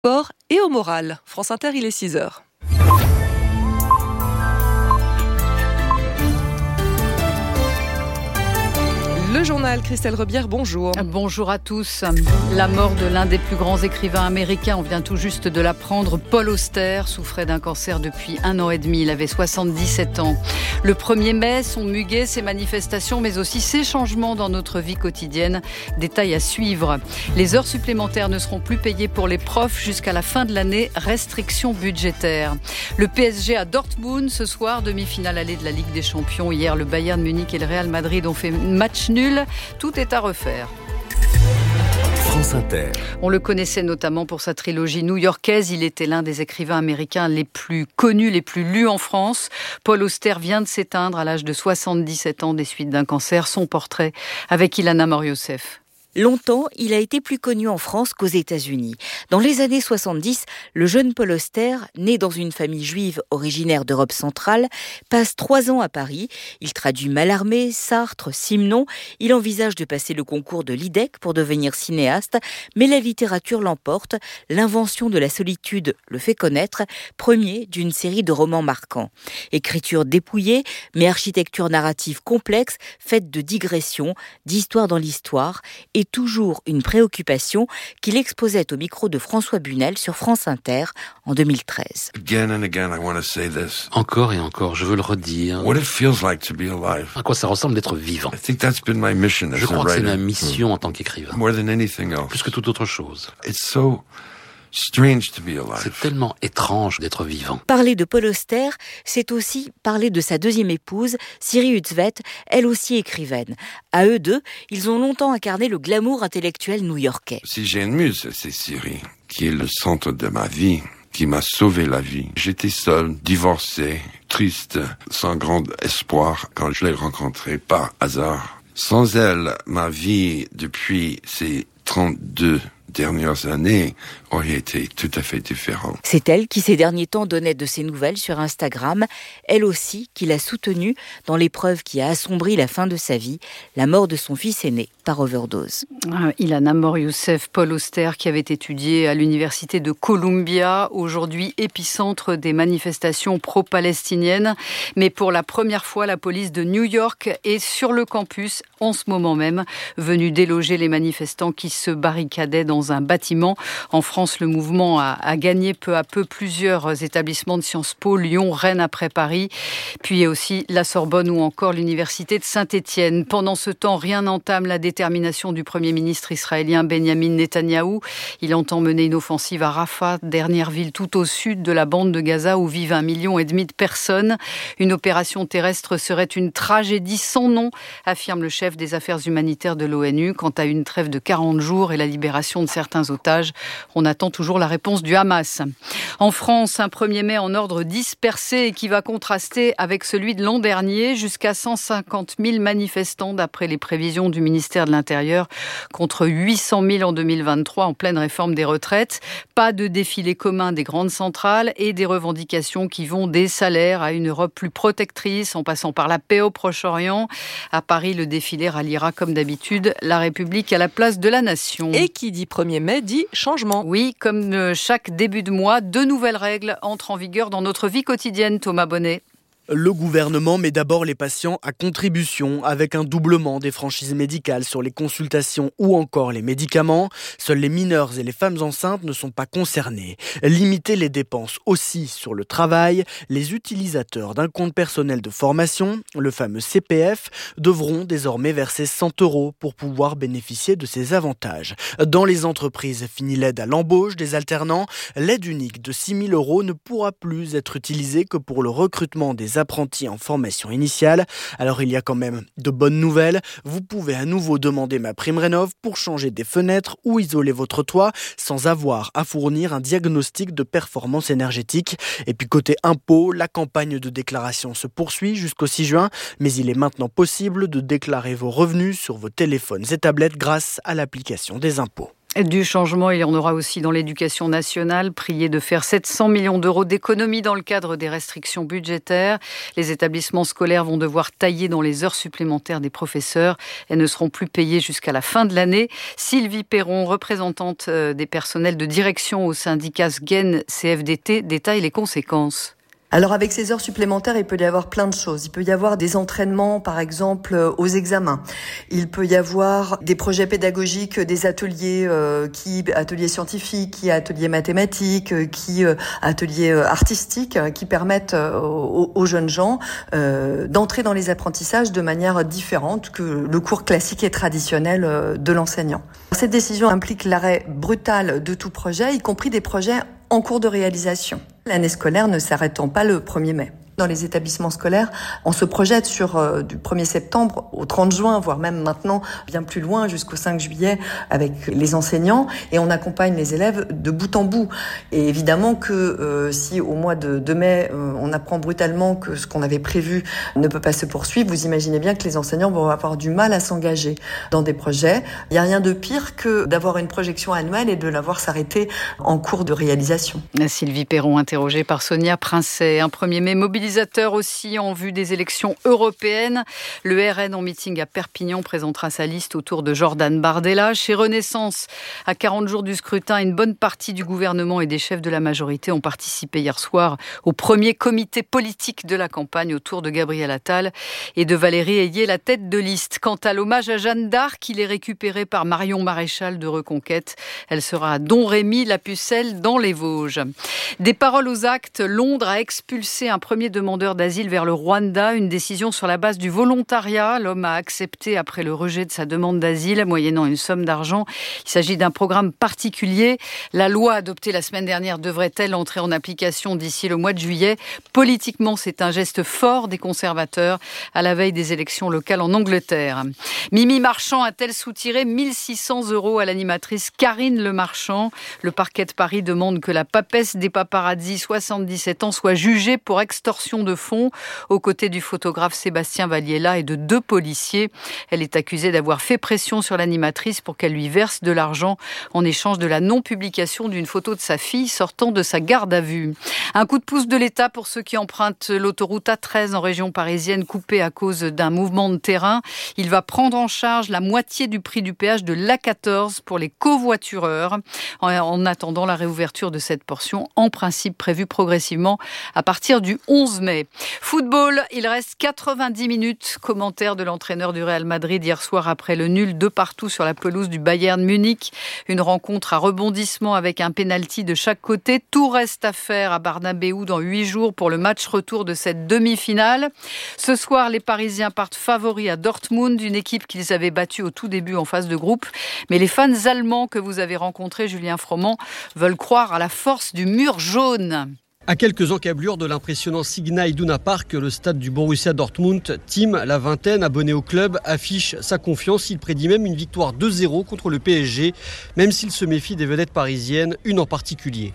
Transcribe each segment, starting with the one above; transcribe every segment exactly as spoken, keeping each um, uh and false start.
Sport et au moral. France Inter, il est six heures. Le journal, Christelle Rebière, bonjour. Bonjour à tous. La mort de l'un des plus grands écrivains américains, on vient tout juste de l'apprendre. Paul Auster souffrait d'un cancer depuis un an et demi. Il avait soixante-dix-sept ans. Le premier mai sont muguées ces manifestations, mais aussi ces changements dans notre vie quotidienne. Détails à suivre. Les heures supplémentaires ne seront plus payées pour les profs jusqu'à la fin de l'année. Restrictions budgétaires. Le P S G à Dortmund ce soir, demi-finale allée de la Ligue des Champions. Hier, le Bayern Munich et le Real Madrid ont fait match nul. Tout est à refaire. France Inter. On le connaissait notamment pour sa trilogie new-yorkaise. Il était l'un des écrivains américains les plus connus, les plus lus en France. Paul Auster vient de s'éteindre à l'âge de soixante-dix-sept ans des suites d'un cancer. Son portrait avec Ilana Mor-Youssef. Longtemps, il a été plus connu en France qu'aux États-Unis. Dans les années soixante-dix, le jeune Paul Auster, né dans une famille juive originaire d'Europe centrale, passe trois ans à Paris. Il traduit Mallarmé, Sartre, Simenon. Il envisage de passer le concours de l'I D E C pour devenir cinéaste, mais la littérature l'emporte. L'invention de la solitude le fait connaître, premier d'une série de romans marquants. Écriture dépouillée, mais architecture narrative complexe, faite de digressions, d'histoire dans l'histoire, et toujours une préoccupation qu'il exposait au micro de François Bunel sur France Inter en deux mille treize. Again and again, I want to say this. Encore et encore, je veux le redire. What it feels like to be alive. À quoi ça ressemble d'être vivant. I think that's been my mission as Je a crois que c'est writer. ma mission en tant qu'écrivain. More than anything else. Plus que toute autre chose. It's so strange to be C'est alive. tellement étrange d'être vivant. Parler de Paul Auster, c'est aussi parler de sa deuxième épouse, Siri Hützvet, elle aussi écrivaine. À eux deux, ils ont longtemps incarné le glamour intellectuel new-yorkais. Si j'ai une muse, c'est Siri, qui est le centre de ma vie, qui m'a sauvé la vie. J'étais seul, divorcé, triste, sans grand espoir quand je l'ai rencontrée par hasard. Sans elle, ma vie depuis ces trente-deux dernières années aurait été tout à fait différente. C'est elle qui ces derniers temps donnait de ses nouvelles sur Instagram, elle aussi qui l'a soutenue dans l'épreuve qui a assombri la fin de sa vie, la mort de son fils aîné par overdose. Ah, Ilana Mor-Youssef, Paul Auster qui avait étudié à l'université de Columbia, aujourd'hui épicentre des manifestations pro-palestiniennes. Mais pour la première fois, la police de New York est sur le campus en ce moment même, venue déloger les manifestants qui se barricadaient dans un bâtiment. En France, le mouvement a, a gagné peu à peu plusieurs établissements de Sciences Po, Lyon, Rennes après Paris, puis aussi la Sorbonne ou encore l'université de Saint-Étienne. Pendant ce temps, rien n'entame la détermination du Premier ministre israélien Benjamin Netanyahou. Il entend mener une offensive à Rafah, dernière ville tout au sud de la bande de Gaza où vivent un million et demi de personnes. Une opération terrestre serait une tragédie sans nom, affirme le chef des affaires humanitaires de l'ONU. Quant à une trêve de quarante jours et la libération de certains otages, on attend toujours la réponse du Hamas. En France, un premier mai en ordre dispersé et qui va contraster avec celui de l'an dernier. Jusqu'à cent cinquante mille manifestants d'après les prévisions du ministère de l'Intérieur contre huit cent mille en deux mille vingt-trois en pleine réforme des retraites. Pas de défilé commun des grandes centrales et des revendications qui vont des salaires à une Europe plus protectrice en passant par la paix au Proche-Orient. À Paris, le défilé ralliera comme d'habitude la République à la place de la Nation. Et qui dit premier mai dit changement. Oui, comme chaque début de mois, deux nouvelles règles entrent en vigueur dans notre vie quotidienne, Thomas Bonnet. Le gouvernement met d'abord les patients à contribution avec un doublement des franchises médicales sur les consultations ou encore les médicaments. Seuls les mineurs et les femmes enceintes ne sont pas concernés. Limiter les dépenses aussi sur le travail. Les utilisateurs d'un compte personnel de formation, le fameux C P F, devront désormais verser cent euros pour pouvoir bénéficier de ces avantages. Dans les entreprises, fini l'aide à l'embauche des alternants. L'aide unique de six mille euros ne pourra plus être utilisée que pour le recrutement des apprentis en formation initiale. Alors il y a quand même de bonnes nouvelles. Vous pouvez à nouveau demander ma prime rénov pour changer des fenêtres ou isoler votre toit sans avoir à fournir un diagnostic de performance énergétique. Et puis côté impôt, la campagne de déclaration se poursuit jusqu'au six juin, mais il est maintenant possible de déclarer vos revenus sur vos téléphones et tablettes grâce à l'application des impôts. Du changement, il y en aura aussi dans l'éducation nationale, prié de faire sept cents millions d'euros d'économies dans le cadre des restrictions budgétaires. Les établissements scolaires vont devoir tailler dans les heures supplémentaires des professeurs. Elles ne seront plus payées jusqu'à la fin de l'année. Sylvie Perron, représentante des personnels de direction au syndicat S G E N C F D T, détaille les conséquences. Alors avec ces heures supplémentaires, il peut y avoir plein de choses. Il peut y avoir des entraînements, par exemple, aux examens. Il peut y avoir des projets pédagogiques, des ateliers, euh, qui ateliers scientifiques, qui ateliers mathématiques, qui euh, ateliers artistiques, qui permettent euh, aux, aux jeunes gens euh, d'entrer dans les apprentissages de manière différente que le cours classique et traditionnel euh, de l'enseignant. Cette décision implique l'arrêt brutal de tout projet, y compris des projets en cours de réalisation. L'année scolaire ne s'arrêtant pas le premier mai. Dans les établissements scolaires, on se projette sur euh, du premier septembre au trente juin, voire même maintenant bien plus loin jusqu'au cinq juillet avec les enseignants, et on accompagne les élèves de bout en bout. Et évidemment que euh, si au mois de, de mai, euh, on apprend brutalement que ce qu'on avait prévu ne peut pas se poursuivre, vous imaginez bien que les enseignants vont avoir du mal à s'engager dans des projets. Il n'y a rien de pire que d'avoir une projection annuelle et de la voir s'arrêter en cours de réalisation. Sylvie Perron, interrogée par Sonia Princet. Un premier mai mobilisé aussi en vue des élections européennes. Le R N en meeting à Perpignan présentera sa liste autour de Jordan Bardella. Chez Renaissance, à quarante jours du scrutin, une bonne partie du gouvernement et des chefs de la majorité ont participé hier soir au premier comité politique de la campagne autour de Gabriel Attal et de Valérie Ayé, la tête de liste. Quant à l'hommage à Jeanne d'Arc, il est récupéré par Marion Maréchal de Reconquête. Elle sera à Domrémy, la Pucelle, dans les Vosges. Des paroles aux actes, Londres a expulsé un premier demandeur d'asile vers le Rwanda, une décision sur la base du volontariat. L'homme a accepté après le rejet de sa demande d'asile, moyennant une somme d'argent. Il s'agit d'un programme particulier. La loi adoptée la semaine dernière devrait-elle entrer en application d'ici le mois de juillet? Politiquement, c'est un geste fort des conservateurs à la veille des élections locales en Angleterre. Mimi Marchand a-t-elle soutiré mille six cents euros à l'animatrice Karine Le Marchand? Le parquet de Paris demande que la papesse des paparazzi, soixante-dix-sept ans, soit jugée pour extorsion de fonds aux côtés du photographe Sébastien Valliella et de deux policiers. Elle est accusée d'avoir fait pression sur l'animatrice pour qu'elle lui verse de l'argent en échange de la non-publication d'une photo de sa fille sortant de sa garde à vue. Un coup de pouce de l'État pour ceux qui empruntent l'autoroute A treize en région parisienne, coupée à cause d'un mouvement de terrain. Il va prendre en charge la moitié du prix du péage de l'A quatorze pour les covoitureurs en attendant la réouverture de cette portion, en principe prévue progressivement à partir du onze mai. Football, il reste quatre-vingt-dix minutes. Commentaire de l'entraîneur du Real Madrid hier soir après le nul de partout sur la pelouse du Bayern Munich. Une rencontre à rebondissement avec un pénalty de chaque côté. Tout reste à faire à Bernabéu dans huit jours pour le match retour de cette demi-finale. Ce soir, les Parisiens partent favoris à Dortmund, une équipe qu'ils avaient battue au tout début en phase de groupe. Mais les fans allemands que vous avez rencontrés, Julien Froment, veulent croire à la force du mur jaune. À quelques encablures de l'impressionnant Signal Iduna Park, le stade du Borussia Dortmund, Tim, la vingtaine, abonné au club, affiche sa confiance. Il prédit même une victoire deux zéro contre le P S G, même s'il se méfie des vedettes parisiennes, une en particulier.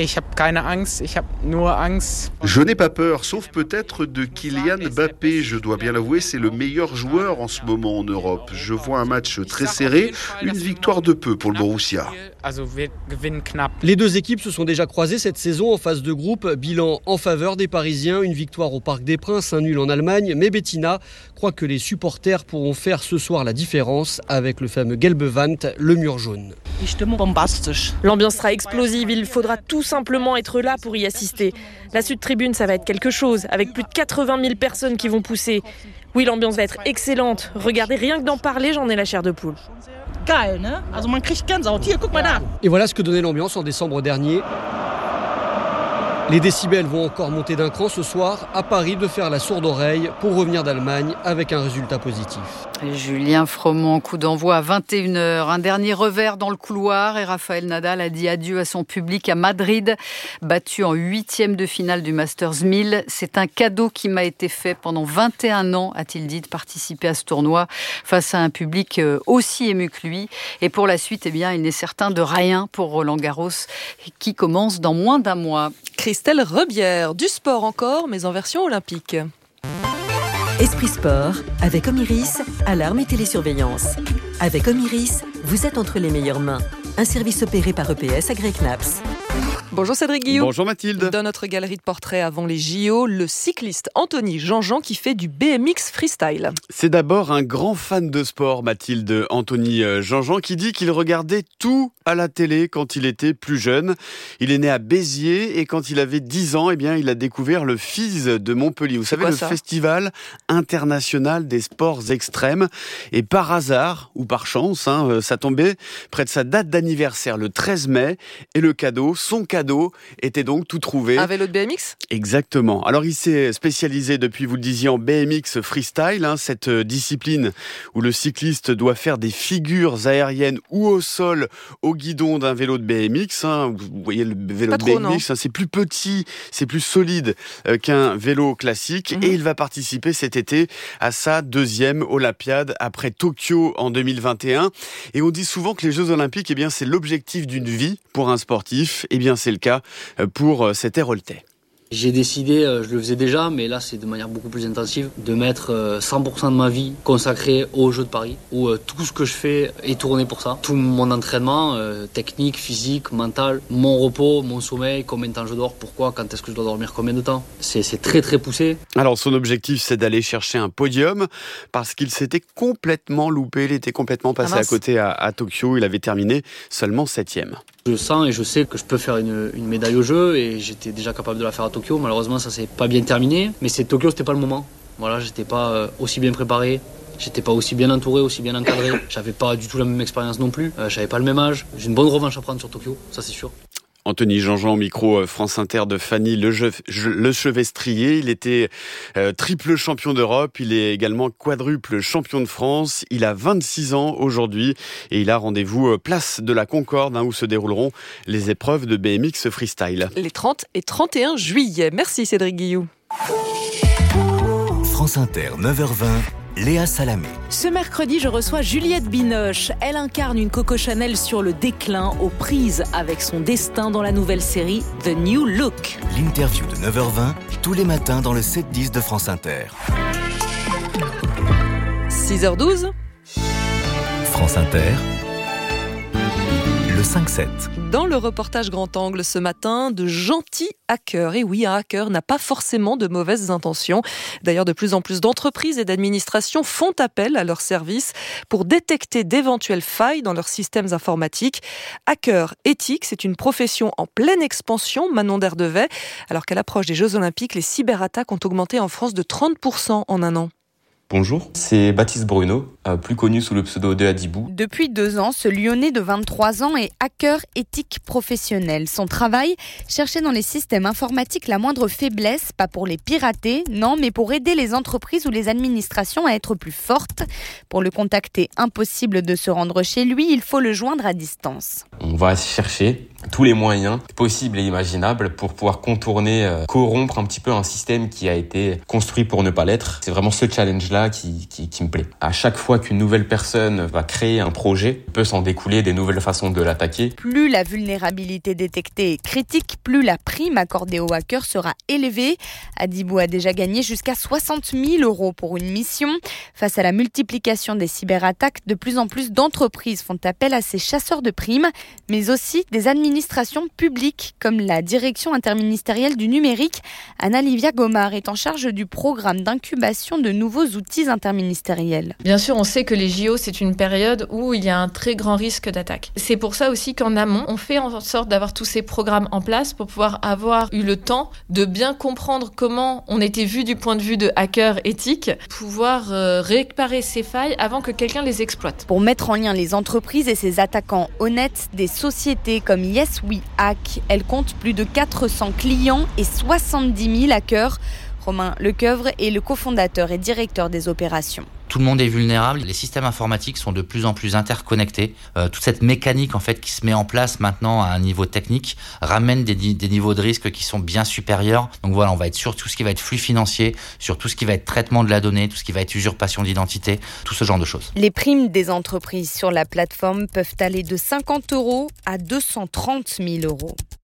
Je n'ai pas peur, sauf peut-être de Kylian Mbappé. Je dois bien l'avouer, c'est le meilleur joueur en ce moment en Europe. Je vois un match très serré, une victoire de peu pour le Borussia. Les deux équipes se sont déjà croisées cette saison en phase de groupe. Bilan en faveur des Parisiens, une victoire au Parc des Princes, un nul en Allemagne. Mais Bettina croit que les supporters pourront faire ce soir la différence avec le fameux Gelbe Wand, le mur jaune. L'ambiance sera explosive, il faudra tout simplement être là pour y assister. La Sud Tribune, ça va être quelque chose, avec plus de quatre-vingt mille personnes qui vont pousser. Oui, l'ambiance va être excellente. Regardez, rien que d'en parler, j'en ai la chair de poule. Et voilà ce que donnait l'ambiance en décembre dernier. Les décibels vont encore monter d'un cran ce soir. À Paris, de faire la sourde oreille pour revenir d'Allemagne avec un résultat positif. Julien Froment, coup d'envoi à vingt et une heures. Un dernier revers dans le couloir et Rafael Nadal a dit adieu à son public à Madrid. Battu en huitième de finale du Masters mille. C'est un cadeau qui m'a été fait pendant vingt et un ans, a-t-il dit, de participer à ce tournoi face à un public aussi ému que lui. Et pour la suite, eh bien, il n'est certain de rien pour Roland Garros qui commence dans moins d'un mois. Christelle Rebière, du sport encore, mais en version olympique. Esprit Sport, avec Omiris, alarme et télésurveillance. Avec Omiris, vous êtes entre les meilleures mains. Un service opéré par E P S AgriKnaps. Bonjour Cédric Guillaume. Bonjour Mathilde. Dans notre galerie de portraits avant les J O, le cycliste Anthony Jean-Jean qui fait du B M X freestyle. C'est d'abord un grand fan de sport, Mathilde. Anthony Jean-Jean qui dit qu'il regardait tout à la télé quand il était plus jeune. Il est né à Béziers et quand il avait dix ans, eh bien, il a découvert le F I S de Montpellier. Vous C'est savez, quoi, le ça Festival international des sports extrêmes. Et par hasard, ou par chance, hein, ça tombait près de sa date d'anniversaire, le treize mai. Et le cadeau, son cadeau, était donc tout trouvé. Un vélo de B M X ? Exactement. Alors il s'est spécialisé depuis, vous le disiez, en B M X freestyle, hein, cette discipline où le cycliste doit faire des figures aériennes ou au sol au guidon d'un vélo de B M X. Hein. Vous voyez le vélo Pas de trop, B M X, hein, c'est plus petit, c'est plus solide euh, qu'un vélo classique. Mmh. Et il va participer cet été à sa deuxième Olympiade après Tokyo en deux mille vingt et un. Et on dit souvent que les Jeux Olympiques, eh bien, c'est l'objectif d'une vie pour un sportif. Eh bien, c'est le cas pour cet Héroltais. J'ai décidé, je le faisais déjà, mais là c'est de manière beaucoup plus intensive, de mettre cent pour cent de ma vie consacrée aux Jeux de Paris, où tout ce que je fais est tourné pour ça. Tout mon entraînement, technique, physique, mental, mon repos, mon sommeil, combien de temps je dors, pourquoi, quand est-ce que je dois dormir, combien de temps. C'est, c'est très très poussé. Alors son objectif c'est d'aller chercher un podium, parce qu'il s'était complètement loupé, il était complètement passé ah, à côté à, à Tokyo, il avait terminé seulement septième. Je sens et je sais que je peux faire une, une médaille au jeu et j'étais déjà capable de la faire à Tokyo. Malheureusement, ça s'est pas bien terminé. Mais c'est Tokyo, c'était pas le moment. Voilà, j'étais pas aussi bien préparé. J'étais pas aussi bien entouré, aussi bien encadré. J'avais pas du tout la même expérience non plus. Euh, j'avais pas le même âge. J'ai une bonne revanche à prendre sur Tokyo, ça c'est sûr. Anthony Jean-Jean au micro France Inter de Fanny Le, Je, Le Chevestrier. Il était euh, triple champion d'Europe. Il est également quadruple champion de France. Il a vingt-six ans aujourd'hui et il a rendez-vous euh, place de la Concorde hein, où se dérouleront les épreuves de B M X freestyle. Les trente et trente et un juillet. Merci Cédric Guillou. France Inter, neuf heures vingt. Léa Salamé. Ce mercredi, je reçois Juliette Binoche. Elle incarne une Coco Chanel sur le déclin, aux prises avec son destin dans la nouvelle série The New Look. L'interview de neuf heures vingt, tous les matins dans le sept dix de France Inter. six heures douze. France Inter. Le cinq sept. Dans le reportage Grand Angle ce matin, de gentils hackers. Et oui, un hacker n'a pas forcément de mauvaises intentions. D'ailleurs, de plus en plus d'entreprises et d'administrations font appel à leurs services pour détecter d'éventuelles failles dans leurs systèmes informatiques. Hacker éthique, c'est une profession en pleine expansion, Manon Derdevet. Alors qu'à l'approche des Jeux Olympiques, les cyberattaques ont augmenté en France de trente pour cent en un an. Bonjour, c'est Baptiste Bruno, plus connu sous le pseudo de Hadibou. Depuis deux ans, ce Lyonnais de vingt-trois ans est hacker éthique professionnel. Son travail, chercher dans les systèmes informatiques la moindre faiblesse, pas pour les pirater, non, mais pour aider les entreprises ou les administrations à être plus fortes. Pour le contacter, impossible de se rendre chez lui, il faut le joindre à distance. On va chercher tous les moyens possibles et imaginables pour pouvoir contourner, euh, corrompre un petit peu un système qui a été construit pour ne pas l'être. C'est vraiment ce challenge-là qui, qui, qui me plaît. À chaque fois qu'une nouvelle personne va créer un projet, il peut s'en découler des nouvelles façons de l'attaquer. Plus la vulnérabilité détectée est critique, plus la prime accordée aux hackers sera élevée. Hadibou a déjà gagné jusqu'à soixante mille euros pour une mission. Face à la multiplication des cyberattaques, de plus en plus d'entreprises font appel à ces chasseurs de primes, mais aussi des administrations publiques comme la direction interministérielle du numérique. Anna-Livia Gomard est en charge du programme d'incubation de nouveaux outils interministériels. Bien sûr, on sait que les J O, c'est une période où il y a un très grand risque d'attaque. C'est pour ça aussi qu'en amont, on fait en sorte d'avoir tous ces programmes en place pour pouvoir avoir eu le temps de bien comprendre comment on était vu du point de vue de hacker éthique, pouvoir euh, réparer ces failles avant que quelqu'un les exploite. Pour mettre en lien les entreprises et ces attaquants honnêtes, des sociétés comme Yes We Hack, elle compte plus de quatre cents clients et soixante-dix mille hackers. Romain Lecoeuvre est le cofondateur et directeur des opérations. Tout le monde est vulnérable, les systèmes informatiques sont de plus en plus interconnectés. Euh, toute cette mécanique en fait qui se met en place maintenant à un niveau technique ramène des, des niveaux de risque qui sont bien supérieurs. Donc voilà, on va être sur tout ce qui va être flux financier, sur tout ce qui va être traitement de la donnée, tout ce qui va être usurpation d'identité, tout ce genre de choses. Les primes des entreprises sur la plateforme peuvent aller de cinquante euros à deux cent trente mille euros.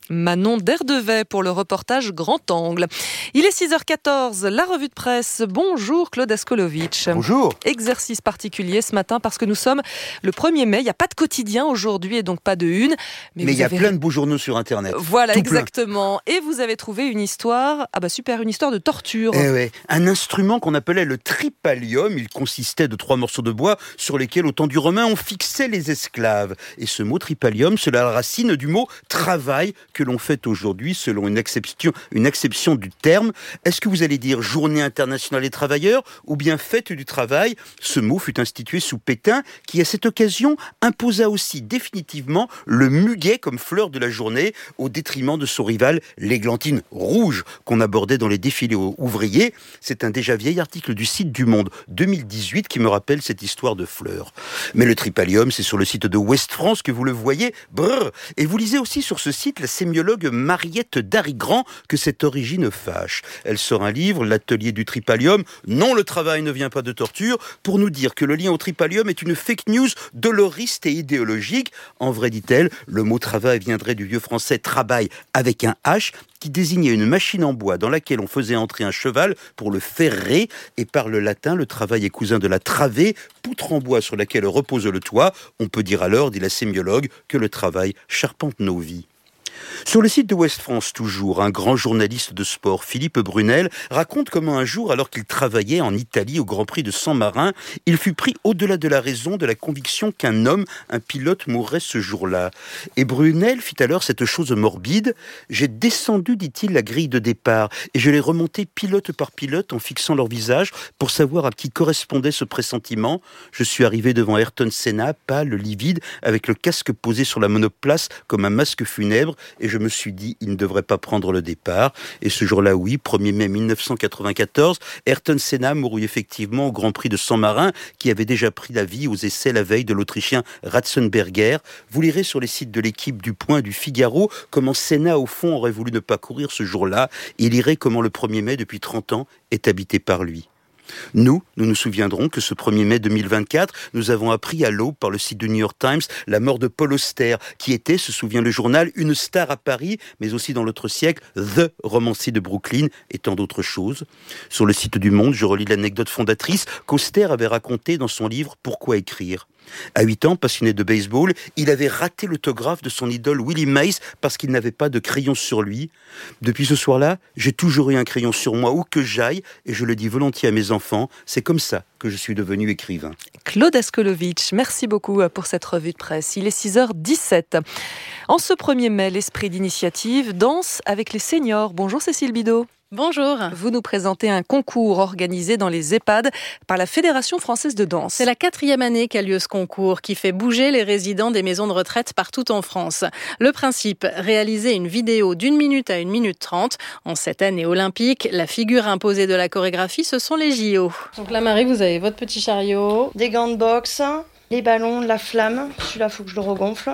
Manon Derdevet pour le reportage Grand Angle. Il est six heures quatorze, la revue de presse. Bonjour Claude Askolovitch. Bonjour. Exercice particulier ce matin parce que nous sommes le premier mai. Il n'y a pas de quotidien aujourd'hui et donc pas de une. Mais, mais il y a avez... plein de beaux journaux sur Internet. Voilà, Tout exactement. Plein. Et vous avez trouvé une histoire, ah bah super, une histoire de torture. Eh ouais, un instrument qu'on appelait le tripalium. Il consistait de trois morceaux de bois sur lesquels, au temps du Romain, on fixait les esclaves. Et ce mot tripalium, c'est la racine du mot travail que l'on fait aujourd'hui selon une exception, une exception du terme. Est-ce que vous allez dire journée internationale des travailleurs ou bien fête du travail? Ce mot fut institué sous Pétain qui, à cette occasion, imposa aussi définitivement le muguet comme fleur de la journée au détriment de son rival, l'églantine rouge, qu'on abordait dans les défilés ouvriers. C'est un déjà vieil article du site du Monde deux mille dix-huit qui me rappelle cette histoire de fleurs. Mais le tripalium, c'est sur le site de Ouest France que vous le voyez. Brrr. Et vous lisez aussi sur ce site la sémiologue Mariette Darigrand que cette origine fâche. Elle sort un livre, L'atelier du tripalium. Non, le travail ne vient pas de torture, pour nous dire que le lien au tripalium est une fake news doloriste et idéologique. En vrai, dit-elle, le mot travail viendrait du vieux français travail avec un H, qui désignait une machine en bois dans laquelle on faisait entrer un cheval pour le ferrer. Et par le latin, le travail est cousin de la travée, poutre en bois sur laquelle repose le toit. On peut dire alors, dit la sémiologue, que le travail charpente nos vies. Sur le site de Ouest France, toujours, un grand journaliste de sport, Philippe Brunel, raconte comment un jour, alors qu'il travaillait en Italie au Grand Prix de San Marin, il fut pris au-delà de la raison de la conviction qu'un homme, un pilote, mourrait ce jour-là. Et Brunel fit alors cette chose morbide. J'ai descendu, dit-il, la grille de départ et je l'ai remonté pilote par pilote en fixant leur visage pour savoir à qui correspondait ce pressentiment. Je suis arrivé devant Ayrton Senna, pâle, livide, avec le casque posé sur la monoplace comme un masque funèbre. Et je me suis dit, il ne devrait pas prendre le départ. Et ce jour-là, oui, premier mai mille neuf cent quatre-vingt-quatorze, Ayrton Senna mourut effectivement au Grand Prix de San Marin, qui avait déjà pris la vie aux essais la veille de l'Autrichien Ratzenberger. Vous lirez sur les sites de l'Équipe, du Point, du Figaro, comment Senna, au fond, aurait voulu ne pas courir ce jour-là. Et lirez comment le premier mai, depuis trente ans, est habité par lui. Nous, nous nous souviendrons que ce premier mai deux mille vingt-quatre, nous avons appris à l'aube par le site du New York Times la mort de Paul Auster, qui était, se souvient le journal, une star à Paris, mais aussi dans l'autre siècle, The romancier de Brooklyn et tant d'autres choses. Sur le site du Monde, je relis l'anecdote fondatrice qu'Auster avait racontée dans son livre « Pourquoi écrire ». À huit ans, passionné de baseball, il avait raté l'autographe de son idole Willie Mays parce qu'il n'avait pas de crayon sur lui. Depuis ce soir-là, j'ai toujours eu un crayon sur moi où que j'aille et je le dis volontiers à mes enfants, c'est comme ça que je suis devenu écrivain. Claude Askolovitch, merci beaucoup pour cette revue de presse. Il est six heures dix-sept. En ce premier mai, l'esprit d'initiative danse avec les seniors. Bonjour Cécile Bidot. Bonjour. Vous nous présentez un concours organisé dans les EHPAD par la Fédération française de danse. C'est la quatrième année qu'a lieu ce concours qui fait bouger les résidents des maisons de retraite partout en France. Le principe, réaliser une vidéo d'une minute à une minute trente. En cette année olympique, la figure imposée de la chorégraphie, ce sont les J O. Donc là, Marie, vous avez votre petit chariot. Des gants de boxe, les ballons, la flamme. Celui-là, il faut que je le regonfle.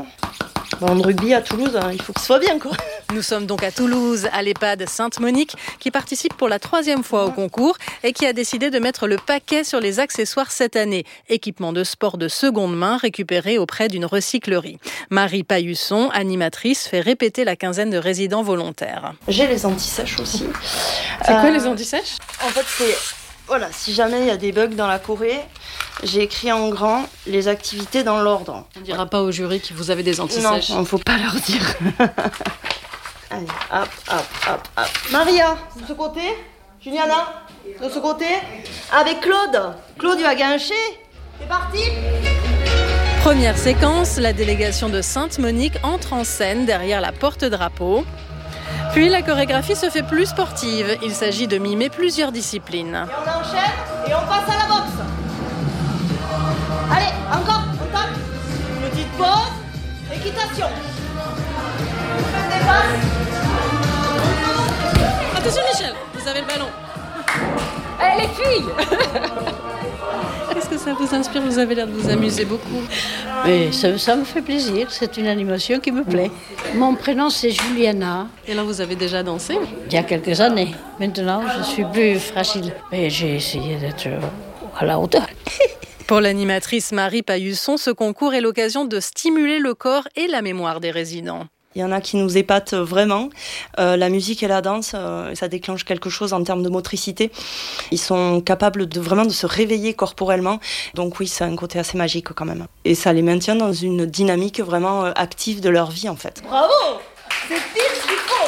En rugby à Toulouse, hein, il faut que ce soit bien, quoi. Nous sommes donc à Toulouse, à l'EHPAD Sainte-Monique, qui participe pour la troisième fois au concours et qui a décidé de mettre le paquet sur les accessoires cette année. Équipement de sport de seconde main récupéré auprès d'une recyclerie. Marie Paillusson, animatrice, fait répéter la quinzaine de résidents volontaires. J'ai les anti-sèches aussi. C'est euh, quoi les anti-sèches ? En fait, c'est... Voilà, si jamais il y a des bugs dans la Corée, j'ai écrit en grand les activités dans l'ordre. On ne dira pas au jury que vous avez des anti-sèches. Non, il ne faut pas leur dire. Allez, hop, hop, hop, hop. Maria, de ce côté. Juliana, de ce côté. Avec Claude. Claude, il va gâcher. C'est parti. Première séquence, la délégation de Sainte-Monique entre en scène derrière la porte-drapeau. Puis la chorégraphie se fait plus sportive. Il s'agit de mimer plusieurs disciplines. Et on enchaîne et on passe à la boxe. Allez, encore, on tape. Petite pause. Équitation. Attention Michel, vous avez le ballon. Allez les filles. Qu'est-ce que ça vous inspire ? Vous avez l'air de vous amuser beaucoup. Mais ça, ça me fait plaisir, c'est une animation qui me plaît. Mon prénom c'est Juliana. Et là vous avez déjà dansé ? Il y a quelques années. Maintenant je suis plus fragile. Mais j'ai essayé d'être à la hauteur. Pour l'animatrice Marie Paillusson, ce concours est l'occasion de stimuler le corps et la mémoire des résidents. Il y en a qui nous épatent vraiment. Euh, la musique et la danse, euh, ça déclenche quelque chose en termes de motricité. Ils sont capables de vraiment de se réveiller corporellement. Donc oui, c'est un côté assez magique quand même. Et ça les maintient dans une dynamique vraiment euh, active de leur vie en fait. Bravo! C'est pire ce qu'il faut!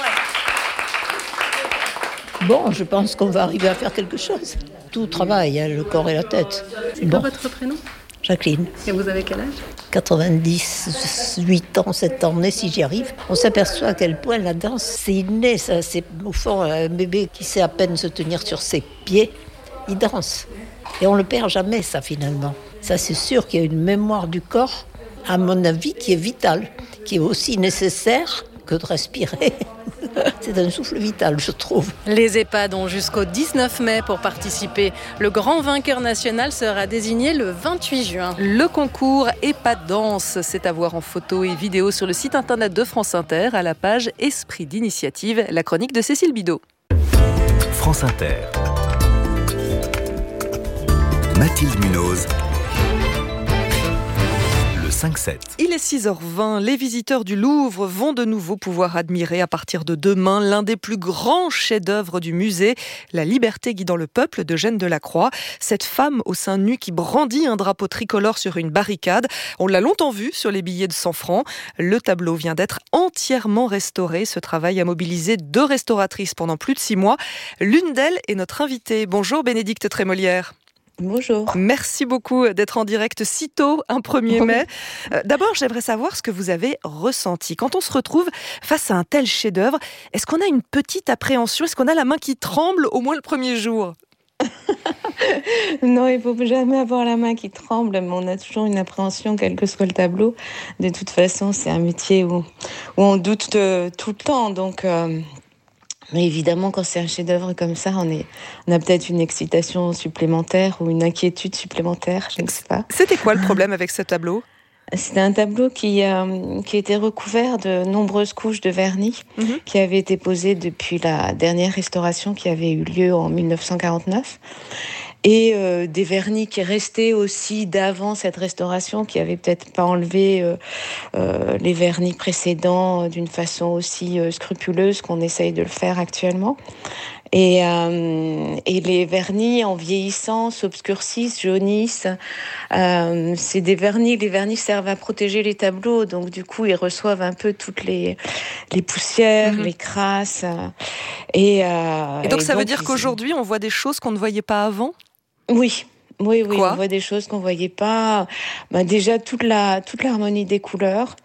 Ouais. Bon, je pense qu'on va arriver à faire quelque chose. Tout travaille, hein, le corps et la tête. C'est bon. quoi votre prénom? Jacqueline. Et vous avez quel âge? quatre-vingt-dix-huit ans cette année, si j'y arrive. On s'aperçoit à quel point la danse, c'est inné. Ça, c'est au fond un bébé qui sait à peine se tenir sur ses pieds. Il danse. Et on ne le perd jamais, ça, finalement. Ça, c'est sûr qu'il y a une mémoire du corps, à mon avis, qui est vitale, qui est aussi nécessaire que de respirer. C'est un souffle vital, je trouve. Les EHPAD ont jusqu'au dix-neuf mai pour participer. Le grand vainqueur national sera désigné le vingt-huit juin. Le concours EHPAD Danse, c'est à voir en photo et vidéo sur le site internet de France Inter à la page Esprit d'initiative. La chronique de Cécile Bidot. France Inter. Mathilde Munoz. cinq sept. Il est six heures vingt. Les visiteurs du Louvre vont de nouveau pouvoir admirer à partir de demain l'un des plus grands chefs-d'œuvre du musée, La liberté guidant le peuple d'Eugène Delacroix. Cette femme au sein nu qui brandit un drapeau tricolore sur une barricade. On l'a longtemps vu sur les billets de cent francs. Le tableau vient d'être entièrement restauré. Ce travail a mobilisé deux restauratrices pendant plus de six mois. L'une d'elles est notre invitée. Bonjour Bénédicte Trémolière. Bonjour. Merci beaucoup d'être en direct si tôt, un premier mai. Euh, d'abord, j'aimerais savoir ce que vous avez ressenti. Quand on se retrouve face à un tel chef-d'œuvre, est-ce qu'on a une petite appréhension? Est-ce qu'on a la main qui tremble au moins le premier jour? Non, il ne faut jamais avoir la main qui tremble, mais on a toujours une appréhension, quel que soit le tableau. De toute façon, c'est un métier où, où on doute de, tout le temps, donc... Euh... Mais évidemment, quand c'est un chef-d'œuvre comme ça, on, est, on a peut-être une excitation supplémentaire ou une inquiétude supplémentaire, je ne sais pas. C'était quoi le problème avec ce tableau ? C'était un tableau qui, euh, qui était recouvert de nombreuses couches de vernis, mmh. qui avait été posé depuis la dernière restauration qui avait eu lieu en dix-neuf cent quarante-neuf. Et euh, des vernis qui restaient aussi d'avant cette restauration, qui n'avaient peut-être pas enlevé euh, euh, les vernis précédents d'une façon aussi euh, scrupuleuse qu'on essaye de le faire actuellement. Et, euh, et les vernis, en vieillissant, s'obscurcissent, jaunissent. Euh, c'est des vernis, les vernis servent à protéger les tableaux, donc du coup, ils reçoivent un peu toutes les, les poussières, mmh. les crasses. Et, euh, et donc, et ça donc, veut dire ils... qu'aujourd'hui, on voit des choses qu'on ne voyait pas avant ? Oui. Oui, oui, Quoi on voit des choses qu'on voyait pas. Ben déjà toute la toute l'harmonie des couleurs,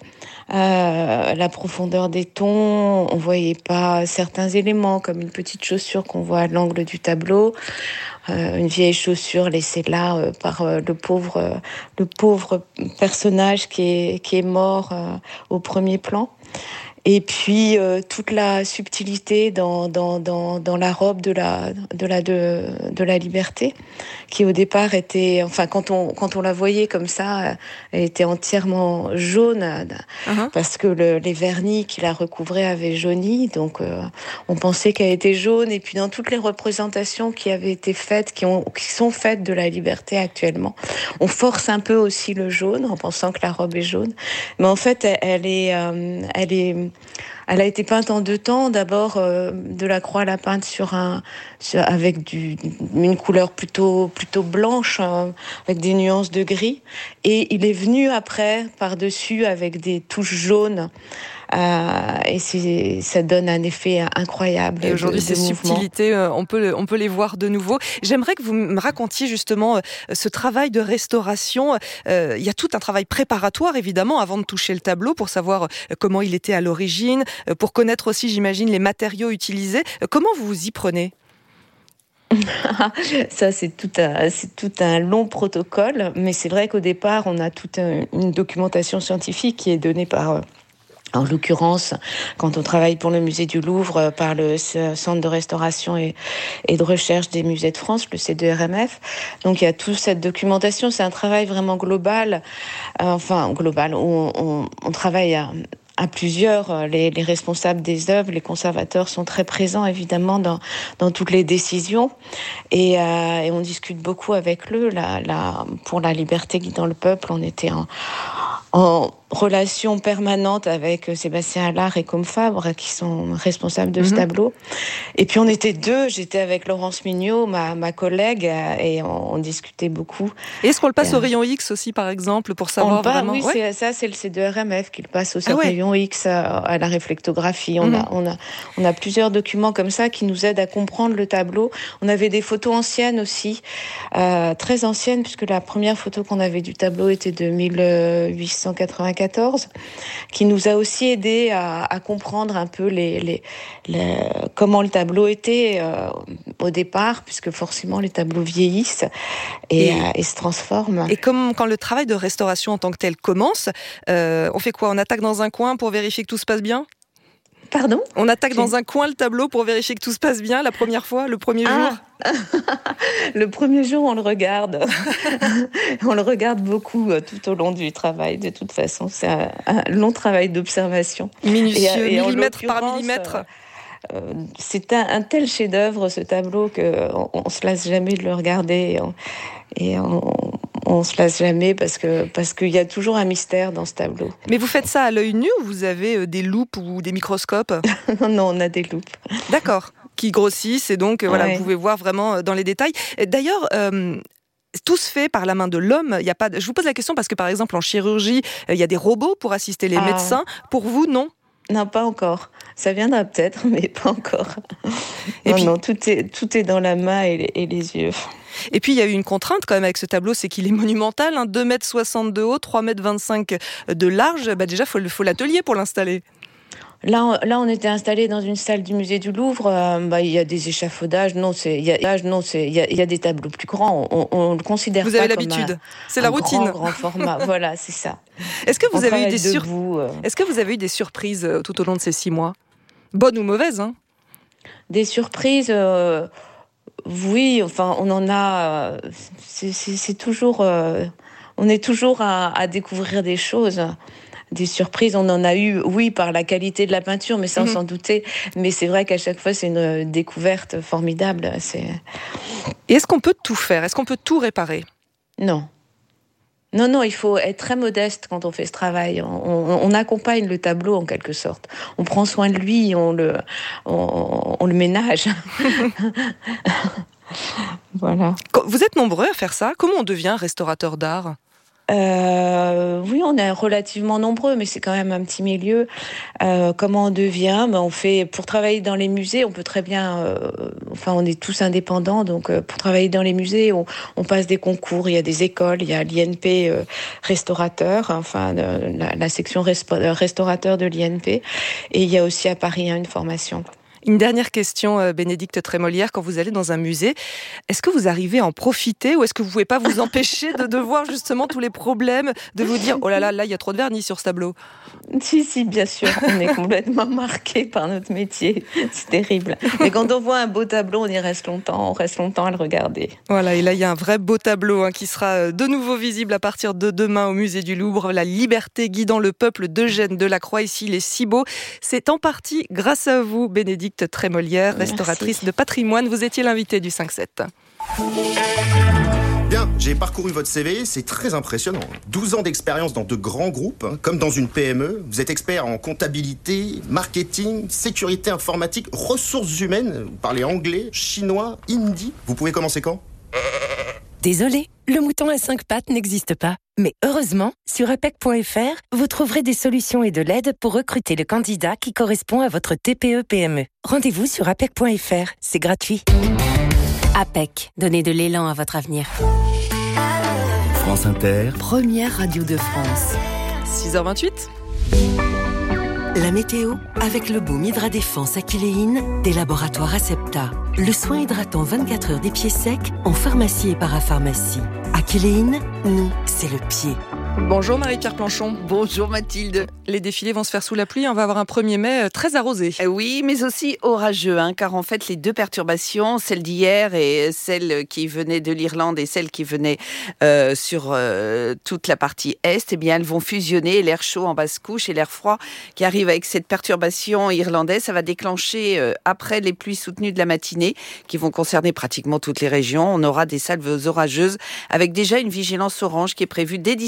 euh, la profondeur des tons. On voyait pas certains éléments comme une petite chaussure qu'on voit à l'angle du tableau, euh, une vieille chaussure laissée là euh, par euh, le pauvre euh, le pauvre personnage qui est qui est mort euh, au premier plan. Et puis euh, toute la subtilité dans dans dans dans la robe de la de la de de la liberté, qui au départ était, enfin quand on quand on la voyait comme ça, elle était entièrement jaune uh-huh. parce que le, les vernis qui la recouvraient avaient jauni, donc euh, on pensait qu'elle était jaune. Et puis dans toutes les représentations qui avaient été faites, qui ont qui sont faites de la liberté actuellement, on force un peu aussi le jaune en pensant que la robe est jaune, mais en fait elle, elle est euh, elle est Elle a été peinte en deux temps. D'abord, euh, Delacroix l'a peinte sur un, sur, avec du, une couleur plutôt, plutôt blanche, euh, avec des nuances de gris. Et il est venu après, par-dessus, avec des touches jaunes. Euh, et c'est, ça donne un effet incroyable. Et aujourd'hui, de, de ces mouvement. subtilités, on peut, on peut les voir de nouveau. J'aimerais que vous me racontiez justement ce travail de restauration. Euh, il y a tout un travail préparatoire, évidemment, avant de toucher le tableau, pour savoir comment il était à l'origine, pour connaître aussi, j'imagine, les matériaux utilisés. Comment vous vous y prenez ? Ça, c'est tout un, c'est tout un long protocole, mais c'est vrai qu'au départ, on a toute un, une documentation scientifique qui est donnée par... En l'occurrence, quand on travaille pour le musée du Louvre, par le Centre de restauration et, et de recherche des musées de France, le C deux R M F. Donc il y a toute cette documentation, c'est un travail vraiment global, euh, enfin global, où on, on, on travaille à, à plusieurs. Les, les responsables des œuvres, les conservateurs sont très présents évidemment dans, dans toutes les décisions. Et, euh, et on discute beaucoup avec eux. La, la, pour la liberté guidant le peuple, on était en... en relation permanente avec Sébastien Allard et Com Fabre, qui sont responsables de mmh. ce tableau. Et puis on était deux, j'étais avec Laurence Mignot, ma, ma collègue, et on, on discutait beaucoup. Et est-ce qu'on le passe et, au rayon X aussi, par exemple, pour savoir on va, vraiment Oui, ouais. c'est, ça c'est le C deux R M F qui le passe au ah ouais. rayon X, à, à la réflectographie. On, mmh. a, on, a, on a plusieurs documents comme ça qui nous aident à comprendre le tableau. On avait des photos anciennes aussi, euh, très anciennes, puisque la première photo qu'on avait du tableau était de mille huit cent quatre-vingt-quatorze, qui nous a aussi aidé à, à comprendre un peu les, les, les, comment le tableau était euh, au départ, puisque forcément les tableaux vieillissent et, et, euh, et se transforment. Et comme quand le travail de restauration en tant que tel commence, euh, on fait quoi ? On attaque dans un coin pour vérifier que tout se passe bien ? Pardon ? On attaque dans un coin le tableau pour vérifier que tout se passe bien la première fois, le premier ah. jour ? Le premier jour, on le regarde. On le regarde beaucoup euh, tout au long du travail. De toute façon, c'est un, un long travail d'observation. Minutieux, et, et millimètre par millimètre. Euh, euh, c'est un, un tel chef-d'œuvre, ce tableau, qu'on ne se lasse jamais de le regarder. Et on, et on, on se lasse jamais parce que parce qu'il y a toujours un mystère dans ce tableau. Mais vous faites ça à l'œil nu ou vous avez des loupes ou des microscopes ? Non, non, on a des loupes. D'accord. Qui grossissent et donc voilà, ouais. vous pouvez voir vraiment dans les détails. D'ailleurs, euh, tout se fait par la main de l'homme. Il y a pas. Je vous pose la question parce que par exemple en chirurgie, il y a des robots pour assister les ah. médecins. Pour vous, non ? Non, pas encore. Ça viendra peut-être, mais pas encore. Et non, puis, non, tout est tout est dans la main et les, et les yeux. Et puis il y a eu une contrainte quand même avec ce tableau, c'est qu'il est monumental, hein, deux mètres soixante de haut, trois mètres vingt-cinq de large. Bah déjà, faut faut l'atelier pour l'installer. Là, on, là, on était installé dans une salle du musée du Louvre. Euh, bah, il y a des échafaudages. Non, c'est il y a non, c'est il y a, il y a des tableaux plus grands. On, on le considère vous pas avez comme l'habitude. Un, c'est la un routine. Grand, grand format. Voilà, c'est ça. Est-ce que vous on avez eu des sur... debout, euh... Est-ce que vous avez eu des surprises tout au long de ces six mois, bonnes ou mauvaises, hein ? Des surprises. Euh... Oui, enfin, on en a. C'est, c'est, c'est toujours. Euh... On est toujours à, à découvrir des choses. Des surprises, on en a eu, oui, par la qualité de la peinture, mais ça, on mmh. s'en doutait. Mais c'est vrai qu'à chaque fois, c'est une découverte formidable. C'est... Et est-ce qu'on peut tout faire ? Est-ce qu'on peut tout réparer ? Non. Non, non, il faut être très modeste quand on fait ce travail. On, on, on accompagne le tableau, en quelque sorte. On prend soin de lui, on le, on, on le ménage. Voilà. Vous êtes nombreux à faire ça ? Comment on devient restaurateur d'art ? Euh, oui, on est relativement nombreux, mais c'est quand même un petit milieu. Euh, comment on devient ? Ben, on fait pour travailler dans les musées, on peut très bien. Euh, enfin, on est tous indépendants, donc euh, pour travailler dans les musées, on, on passe des concours. Il y a des écoles, il y a l'I N P euh, restaurateur, enfin euh, la, la section resp- restaurateur de l'I N P, et il y a aussi à Paris hein, une formation. Une dernière question, Bénédicte Trémolière, quand vous allez dans un musée, est-ce que vous arrivez à en profiter ou est-ce que vous ne pouvez pas vous empêcher de, de voir justement tous les problèmes, de vous dire « Oh là là, là, il y a trop de vernis sur ce tableau ». Si, si, bien sûr, on est complètement marqué par notre métier, c'est terrible. Mais quand on voit un beau tableau, on y reste longtemps, on reste longtemps à le regarder. Voilà, et là, il y a un vrai beau tableau hein, qui sera de nouveau visible à partir de demain au musée du Louvre, La liberté guidant le peuple d'Eugène Delacroix, ici, il est si beau. C'est en partie grâce à vous, Bénédicte Trémolière, restauratrice Merci. de patrimoine. Vous étiez l'invité du cinq sept. Bien, j'ai parcouru votre C V, c'est très impressionnant. douze ans d'expérience dans de grands groupes, hein, comme dans une P M E. Vous êtes expert en comptabilité, marketing, sécurité informatique, ressources humaines. Vous parlez anglais, chinois, hindi. Vous pouvez commencer quand ? Désolé, le mouton à cinq pattes n'existe pas. Mais heureusement, sur A P E C point F R, vous trouverez des solutions et de l'aide pour recruter le candidat qui correspond à votre T P E P M E. Rendez-vous sur A P E C point F R, c'est gratuit. A P E C, donnez de l'élan à votre avenir. France Inter, première radio de France. six heures vingt-huit. La météo, avec le baume Hydra Défense Aquiléine des laboratoires Acepta. Le soin hydratant vingt-quatre heures des pieds secs en pharmacie et parapharmacie. Aquiléine, nous, c'est le pied. Bonjour Marie-Pierre Planchon. Bonjour Mathilde. Les défilés vont se faire sous la pluie, on va avoir un premier mai très arrosé. Oui, mais aussi orageux, hein, car en fait les deux perturbations, celle d'hier et celle qui venait de l'Irlande et celle qui venait euh, sur euh, toute la partie est, eh bien elles vont fusionner, l'air chaud en basse couche et l'air froid qui arrive avec cette perturbation irlandaise, ça va déclencher euh, après les pluies soutenues de la matinée qui vont concerner pratiquement toutes les régions. On aura des salves orageuses avec déjà une vigilance orange qui est prévue dès dix-sept heures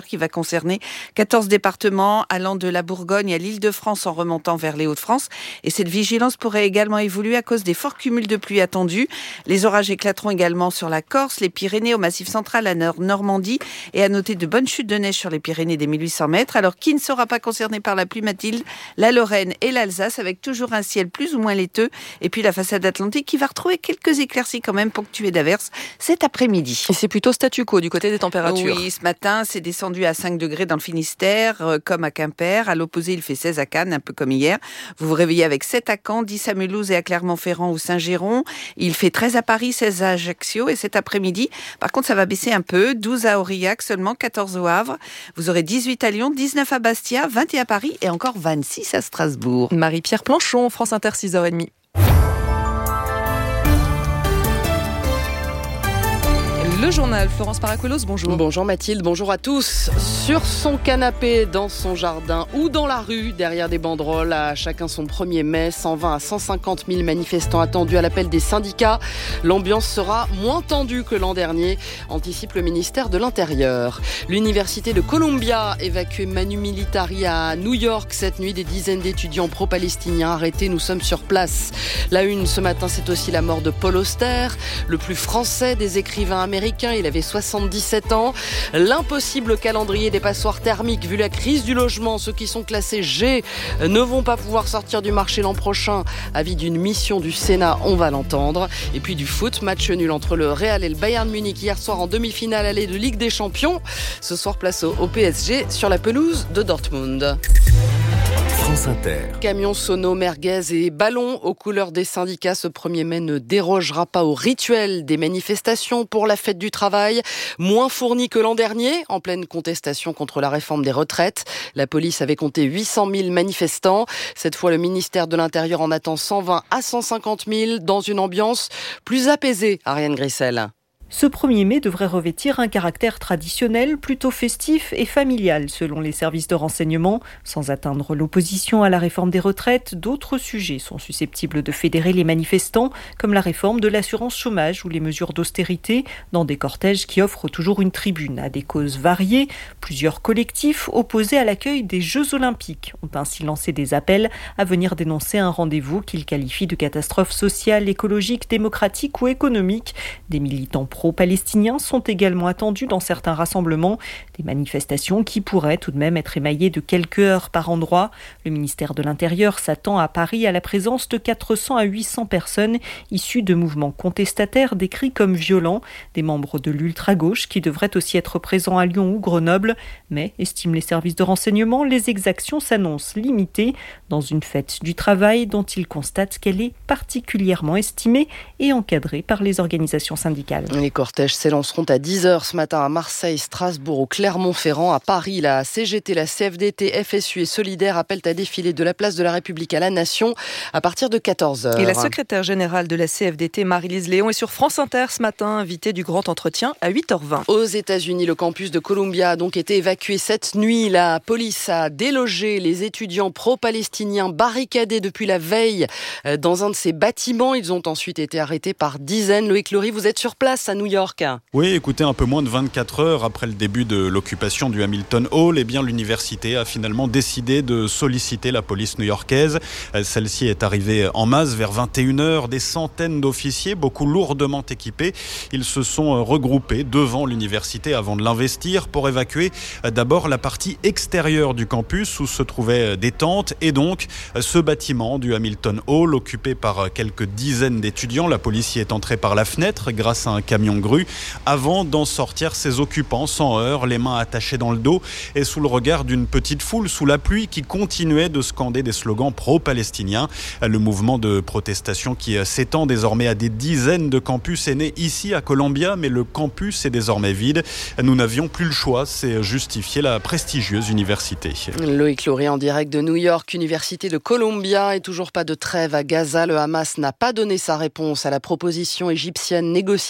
chaleur qui va concerner quatorze départements allant de la Bourgogne à l'Île-de-France en remontant vers les Hauts-de-France. Et cette vigilance pourrait également évoluer à cause des forts cumuls de pluie attendus. Les orages éclateront également sur la Corse, les Pyrénées, au Massif central, à Normandie, et à noter de bonnes chutes de neige sur les Pyrénées des mille huit cents mètres. Alors qui ne sera pas concerné par la pluie, Mathilde? La Lorraine et l'Alsace, avec toujours un ciel plus ou moins laiteux, et puis la façade atlantique qui va retrouver quelques éclaircies quand même ponctuées d'averses cet après-midi. Et c'est plutôt statu quo du côté des températures. Oui, ce matin, c'est descendu à cinq degrés dans le Finistère, euh, comme à Quimper. À l'opposé, il fait seize à Cannes, un peu comme hier. Vous vous réveillez avec sept à Caen, dix à Mulhouse et à Clermont-Ferrand ou Saint-Géron. Il fait treize à Paris, seize à Ajaccio. Et cet après-midi, par contre, ça va baisser un peu. douze à Aurillac, seulement quatorze au Havre. Vous aurez dix-huit à Lyon, dix-neuf à Bastia, vingt et un à Paris et encore vingt-six à Strasbourg. Marie-Pierre Planchon, France Inter, six heures trente. Le journal, Florence Paracuelos, bonjour. Bonjour Mathilde, bonjour à tous. Sur son canapé, dans son jardin ou dans la rue, derrière des banderoles, à chacun son premier mai, cent vingt à cent cinquante mille manifestants attendus à l'appel des syndicats. L'ambiance sera moins tendue que l'an dernier, anticipe le ministère de l'Intérieur. L'université de Columbia évacue Manu Militari à New York cette nuit. Des dizaines d'étudiants pro-palestiniens arrêtés, nous sommes sur place. La une ce matin, c'est aussi la mort de Paul Auster, le plus français des écrivains américains. Il avait soixante-dix-sept ans. L'impossible calendrier des passoires thermiques, vu la crise du logement, ceux qui sont classés G ne vont pas pouvoir sortir du marché l'an prochain. Avis d'une mission du Sénat, on va l'entendre. Et puis du foot, match nul entre le Real et le Bayern Munich hier soir en demi-finale allée de Ligue des Champions. Ce soir, place au P S G sur la pelouse de Dortmund. France Inter. Camions, sonos, merguez et ballons aux couleurs des syndicats. Ce premier mai ne dérogera pas au rituel des manifestations pour la fête du travail. Moins fourni que l'an dernier, en pleine contestation contre la réforme des retraites. La police avait compté huit cent mille manifestants. Cette fois, le ministère de l'Intérieur en attend cent vingt à cent cinquante mille dans une ambiance plus apaisée. Ariane Grissel. Ce premier mai devrait revêtir un caractère traditionnel, plutôt festif et familial, selon les services de renseignement. Sans atteindre l'opposition à la réforme des retraites, d'autres sujets sont susceptibles de fédérer les manifestants, comme la réforme de l'assurance chômage ou les mesures d'austérité, dans des cortèges qui offrent toujours une tribune à des causes variées. Plusieurs collectifs opposés à l'accueil des Jeux Olympiques ont ainsi lancé des appels à venir dénoncer un rendez-vous qu'ils qualifient de catastrophe sociale, écologique, démocratique ou économique. Des militants pro-palestiniens sont également attendus dans certains rassemblements, des manifestations qui pourraient tout de même être émaillées de quelques heures par endroit. Le ministère de l'Intérieur s'attend à Paris à la présence de quatre cents à huit cents personnes issues de mouvements contestataires décrits comme violents, des membres de l'ultra-gauche qui devraient aussi être présents à Lyon ou Grenoble, mais, estiment les services de renseignement, les exactions s'annoncent limitées dans une fête du travail dont ils constatent qu'elle est particulièrement estimée et encadrée par les organisations syndicales. Les cortèges s'élanceront à dix heures ce matin à Marseille, Strasbourg ou Clermont-Ferrand. À Paris, la C G T, la C F D T, F S U et Solidaires appellent à défiler de la place de la République à la Nation à partir de quatorze heures. Et la secrétaire générale de la C F D T, Marie-Lise Léon, est sur France Inter ce matin, invitée du grand entretien à huit heures vingt. Aux États-Unis, le campus de Columbia a donc été évacué cette nuit. La police a délogé les étudiants pro-palestiniens barricadés depuis la veille dans un de ces bâtiments. Ils ont ensuite été arrêtés par dizaines. Loïc Laurie, vous êtes sur place à New York. Oui, écoutez, un peu moins de vingt-quatre heures après le début de l'occupation du Hamilton Hall, eh bien, l'université a finalement décidé de solliciter la police new-yorkaise. Celle-ci est arrivée en masse vers vingt et une heures. Des centaines d'officiers, beaucoup lourdement équipés, ils se sont regroupés devant l'université avant de l'investir pour évacuer d'abord la partie extérieure du campus où se trouvaient des tentes et donc ce bâtiment du Hamilton Hall occupé par quelques dizaines d'étudiants. La police y est entrée par la fenêtre grâce à un camion grue avant d'en sortir ses occupants sans heurts, les mains attachées dans le dos et sous le regard d'une petite foule sous la pluie qui continuait de scander des slogans pro-palestiniens. Le mouvement de protestation qui s'étend désormais à des dizaines de campus est né ici à Columbia, mais le campus est désormais vide. Nous n'avions plus le choix, c'est justifié la prestigieuse université. Loïc Laurie en direct de New York, Université de Columbia, et toujours pas de trêve à Gaza. Le Hamas n'a pas donné sa réponse à la proposition égyptienne négociée avec Israël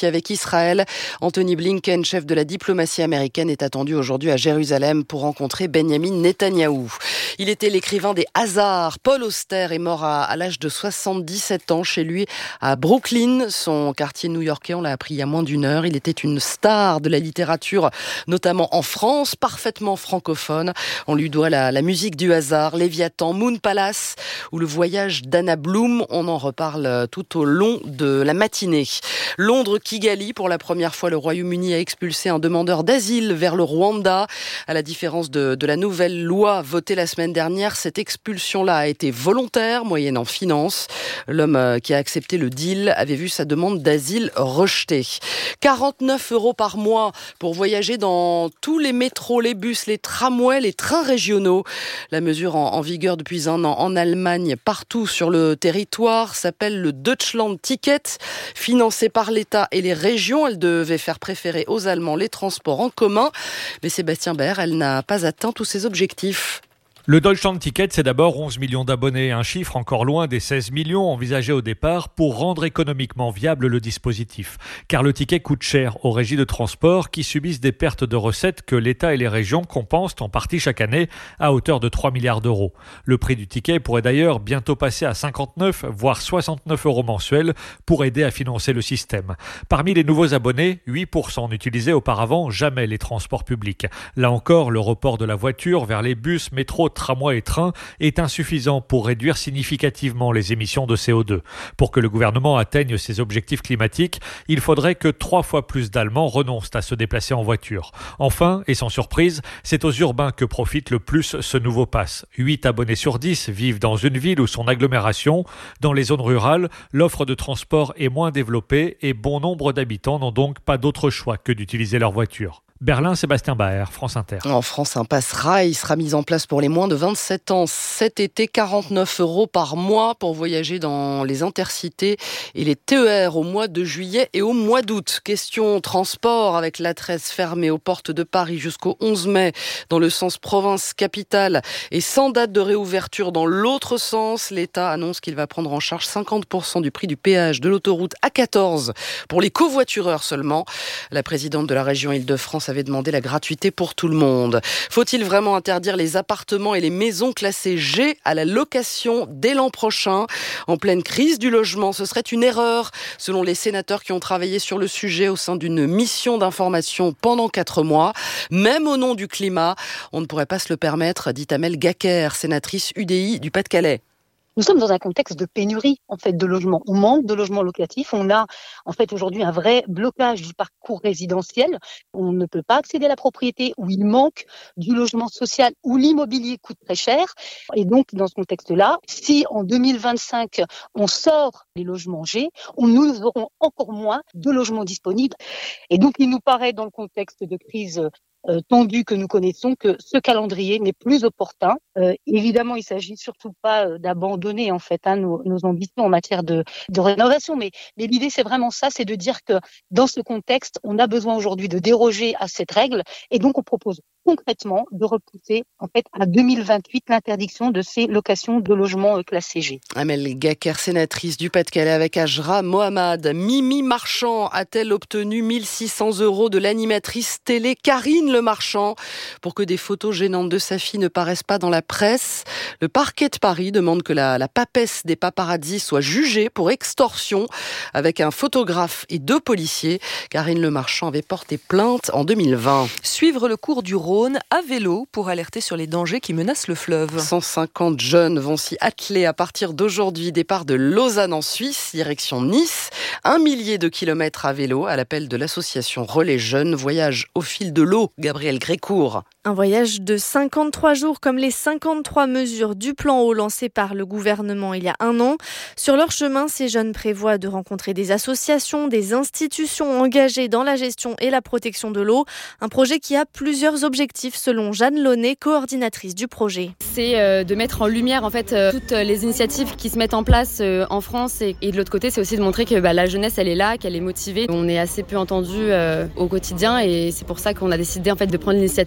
Israël. Anthony Blinken, chef de la diplomatie américaine, est attendu aujourd'hui à Jérusalem pour rencontrer Benjamin Netanyahou. Il était l'écrivain des Hasards. Paul Auster est mort à, à l'âge de soixante-dix-sept ans chez lui à Brooklyn, son quartier new-yorkais. On l'a appris il y a moins d'une heure. Il était une star de la littérature, notamment en France, parfaitement francophone. On lui doit la, la musique du hasard, Léviathan, Moon Palace ou le voyage d'Anna Bloom. On en reparle tout au long de la matinée. Londres, Kigali, pour la première fois, le Royaume-Uni a expulsé un demandeur d'asile vers le Rwanda. À la différence de, de la nouvelle loi votée la semaine dernière, cette expulsion-là a été volontaire, moyennant finance. L'homme qui a accepté le deal avait vu sa demande d'asile rejetée. quarante-neuf euros par mois pour voyager dans tous les métros, les bus, les tramways, les trains régionaux. La mesure en, en vigueur depuis un an en Allemagne, partout sur le territoire, s'appelle le Deutschland Ticket. Financée par l'État et les régions, elle devait faire préférer aux Allemands les transports en commun. Mais Sébastien Baer, elle n'a pas atteint tous ses objectifs. Le Deutschland Ticket, c'est d'abord onze millions d'abonnés, un chiffre encore loin des seize millions envisagés au départ pour rendre économiquement viable le dispositif. Car le ticket coûte cher aux régies de transport qui subissent des pertes de recettes que l'État et les régions compensent en partie chaque année à hauteur de trois milliards d'euros. Le prix du ticket pourrait d'ailleurs bientôt passer à cinquante-neuf, voire soixante-neuf euros mensuels pour aider à financer le système. Parmi les nouveaux abonnés, huit pour cent n'utilisaient auparavant jamais les transports publics. Là encore, le report de la voiture vers les bus, métros, tramway et train est insuffisant pour réduire significativement les émissions de C O deux. Pour que le gouvernement atteigne ses objectifs climatiques, il faudrait que trois fois plus d'Allemands renoncent à se déplacer en voiture. Enfin, et sans surprise, c'est aux urbains que profite le plus ce nouveau pass. huit abonnés sur dix vivent dans une ville ou son agglomération. Dans les zones rurales, l'offre de transport est moins développée et bon nombre d'habitants n'ont donc pas d'autre choix que d'utiliser leur voiture. Berlin, Sébastien Baer, France Inter. En France, un pass rail sera mis en place pour les moins de vingt-sept ans. Cet été, quarante-neuf euros par mois pour voyager dans les intercités et les T E R au mois de juillet et au mois d'août. Question transport avec l'A treize fermée aux portes de Paris jusqu'au onze mai dans le sens province-capitale et sans date de réouverture dans l'autre sens. L'État annonce qu'il va prendre en charge cinquante pour cent du prix du péage de l'autoroute A quatorze pour les covoitureurs seulement. La présidente de la région Île-de-France avait demandé la gratuité pour tout le monde. Faut-il vraiment interdire les appartements et les maisons classées G à la location dès l'an prochain ? En pleine crise du logement, ce serait une erreur, selon les sénateurs qui ont travaillé sur le sujet au sein d'une mission d'information pendant quatre mois. Même au nom du climat, on ne pourrait pas se le permettre, dit Amel Gacquer, sénatrice U D I du Pas-de-Calais. Nous sommes dans un contexte de pénurie, en fait, de logements. On manque de logements locatifs. On a, en fait, aujourd'hui un vrai blocage du parcours résidentiel. On ne peut pas accéder à la propriété où il manque du logement social, où l'immobilier coûte très cher. Et donc, dans ce contexte-là, si en deux mille vingt-cinq, on sort les logements G, on, nous aurons encore moins de logements disponibles. Et donc, il nous paraît, dans le contexte de crise Euh, tendu que nous connaissons, que ce calendrier n'est plus opportun. Euh, évidemment, il s'agit surtout pas euh, d'abandonner en fait hein, nos, nos ambitions en matière de, de rénovation, mais, mais l'idée c'est vraiment ça, c'est de dire que dans ce contexte, on a besoin aujourd'hui de déroger à cette règle, et donc on propose concrètement de repousser en fait à deux mille vingt-huit l'interdiction de ces locations de logements euh, classés G. Amel Gacquer, sénatrice du Pas-de-Calais avec Ajra Mohamed. Mimi Marchand a-t-elle obtenu mille six cents euros de l'animatrice télé Karine Le Marchand pour que des photos gênantes de sa fille ne paraissent pas dans la presse? Le parquet de Paris demande que la, la papesse des paparazzis soit jugée pour extorsion avec un photographe et deux policiers. Karine Le Marchand avait porté plainte en deux mille vingt. Suivre le cours du Rhône à vélo pour alerter sur les dangers qui menacent le fleuve. cent cinquante jeunes vont s'y atteler à partir d'aujourd'hui. Départ de Lausanne en Suisse, direction Nice. Un millier de kilomètres à vélo à l'appel de l'association Relais Jeunes. Voyage au fil de l'eau. Gabriel Grécourt. Un voyage de cinquante-trois jours comme les cinquante-trois mesures du plan eau lancé par le gouvernement il y a un an. Sur leur chemin, ces jeunes prévoient de rencontrer des associations, des institutions engagées dans la gestion et la protection de l'eau. Un projet qui a plusieurs objectifs selon Jeanne Launay, coordinatrice du projet. C'est euh, de mettre en lumière en fait euh, toutes les initiatives qui se mettent en place euh, en France et, et de l'autre côté, c'est aussi de montrer que bah, la jeunesse elle est là, qu'elle est motivée. On est assez peu entendu euh, au quotidien et c'est pour ça qu'on a décidé en fait de prendre l'initiative de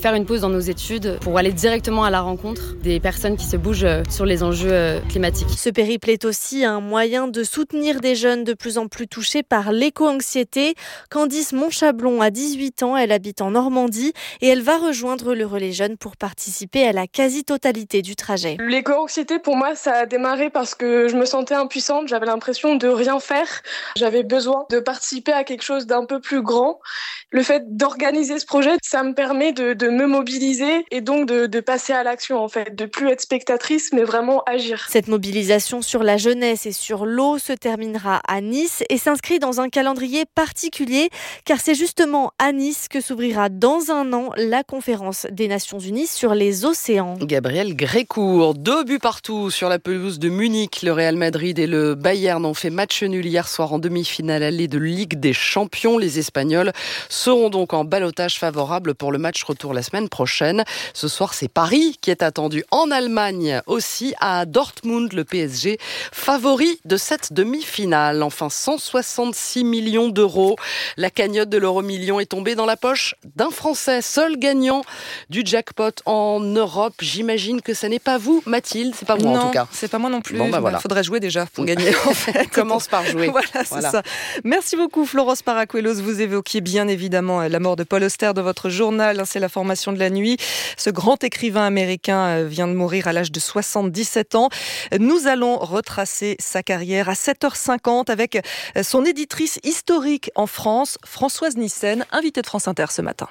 faire une pause dans nos études pour aller directement à la rencontre des personnes qui se bougent sur les enjeux climatiques. Ce périple est aussi un moyen de soutenir des jeunes de plus en plus touchés par l'éco-anxiété. Candice Monchablon a dix-huit ans, elle habite en Normandie et elle va rejoindre le Relais Jeunes pour participer à la quasi-totalité du trajet. L'éco-anxiété, pour moi, ça a démarré parce que je me sentais impuissante, j'avais l'impression de rien faire. J'avais besoin de participer à quelque chose d'un peu plus grand. Le fait d'organiser ce projet, ça me permet de, de me mobiliser et donc de, de passer à l'action, en fait, de plus être spectatrice, mais vraiment agir. Cette mobilisation sur la jeunesse et sur l'eau se terminera à Nice et s'inscrit dans un calendrier particulier, car c'est justement à Nice que s'ouvrira dans un an la conférence des Nations Unies sur les océans. Gabriel Grécourt, deux buts partout sur la pelouse de Munich. Le Real Madrid et le Bayern ont fait match nul hier soir en demi-finale allée de Ligue des Champions. Les Espagnols seront donc en ballottage favorable pour le match retour la semaine prochaine. Ce soir, c'est Paris qui est attendu en Allemagne aussi, à Dortmund, le P S G favori de cette demi-finale. Enfin, cent soixante-six millions d'euros. La cagnotte de l'euro-million est tombée dans la poche d'un Français, seul gagnant du jackpot en Europe. J'imagine que ça n'est pas vous, Mathilde, c'est pas moi non, en tout cas. C'est pas moi non plus. Bon, bah, voilà. Faudrait jouer déjà pour gagner. En fait. Commence par jouer. Voilà, c'est voilà. ça. Merci beaucoup, Florence Paracuelos. Vous évoquiez bien évidemment la mort de Paul Auster de votre journal. C'est l'information de la nuit. Ce grand écrivain américain vient de mourir à l'âge de soixante-dix-sept ans. Nous allons retracer sa carrière à sept heures cinquante avec son éditrice historique en France, Françoise Nyssen, invitée de France Inter ce matin.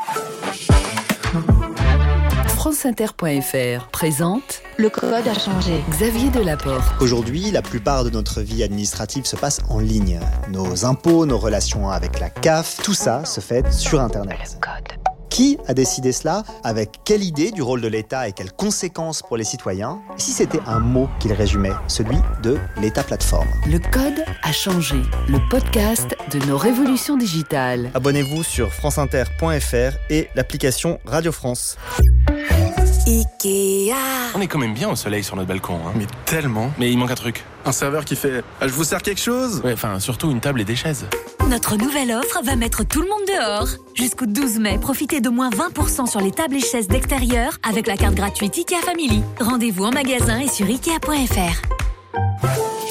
France Inter point F R présente Le code a changé. Xavier Delaporte. Aujourd'hui, la plupart de notre vie administrative se passe en ligne. Nos impôts, nos relations avec la C A F, tout ça se fait sur Internet. Le code. Qui a décidé cela? Avec quelle idée du rôle de l'État et quelles conséquences pour les citoyens? Si c'était un mot qu'il résumait, celui de l'État plateforme. Le code a changé. Le podcast de nos révolutions digitales. Abonnez-vous sur France Inter point F R et l'application Radio France. Ikea. On est quand même bien au soleil sur notre balcon, hein. Mais tellement. Mais il manque un truc. Un serveur qui fait « Je vous sers quelque chose ?» Ouais, enfin, surtout une table et des chaises. Notre nouvelle offre va mettre tout le monde dehors. Jusqu'au douze mai, profitez de moins vingt pour cent sur les tables et chaises d'extérieur avec la carte gratuite Ikea Family. Rendez-vous en magasin et sur Ikea point F R.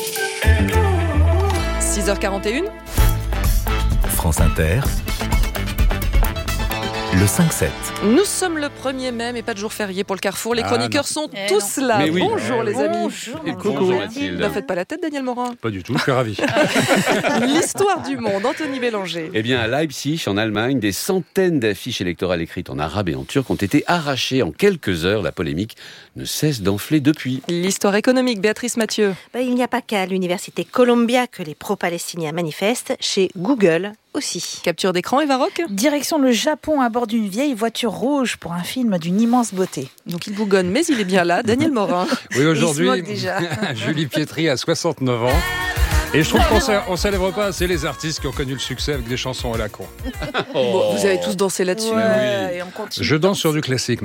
six heures quarante et une. France Inter. Le cinq sept. Nous sommes le premier mai, mais pas de jour férié pour le Carrefour. Les chroniqueurs ah, sont eh tous non. là. Mais oui. Bonjour les amis. Bonjour. Et coucou Mathilde. Ne faites pas la tête, Daniel Morin. Pas du tout, je suis ravi. L'histoire du monde, Anthony Bélanger. Eh bien, à Leipzig, en Allemagne, des centaines d'affiches électorales écrites en arabe et en turc ont été arrachées en quelques heures. La polémique ne cesse d'enfler depuis. L'histoire économique, Béatrice Mathieu. Ben, il n'y a pas qu'à l'université Columbia que les pro-palestiniens manifestent. Chez Google aussi. Capture d'écran, Eva Rock. Direction le Japon à bord d'une vieille voiture rouge pour un film d'une immense beauté. Donc il bougonne, mais il est bien là. Daniel Morin. Oui, aujourd'hui, Julie Pietri a soixante-neuf ans. Et je trouve qu'on ne célèbre pas assez les artistes qui ont connu le succès avec des chansons à la con. Oh. Bon, vous avez tous dansé là-dessus. Ouais, oui. Et on continue. Je danse sur du classique,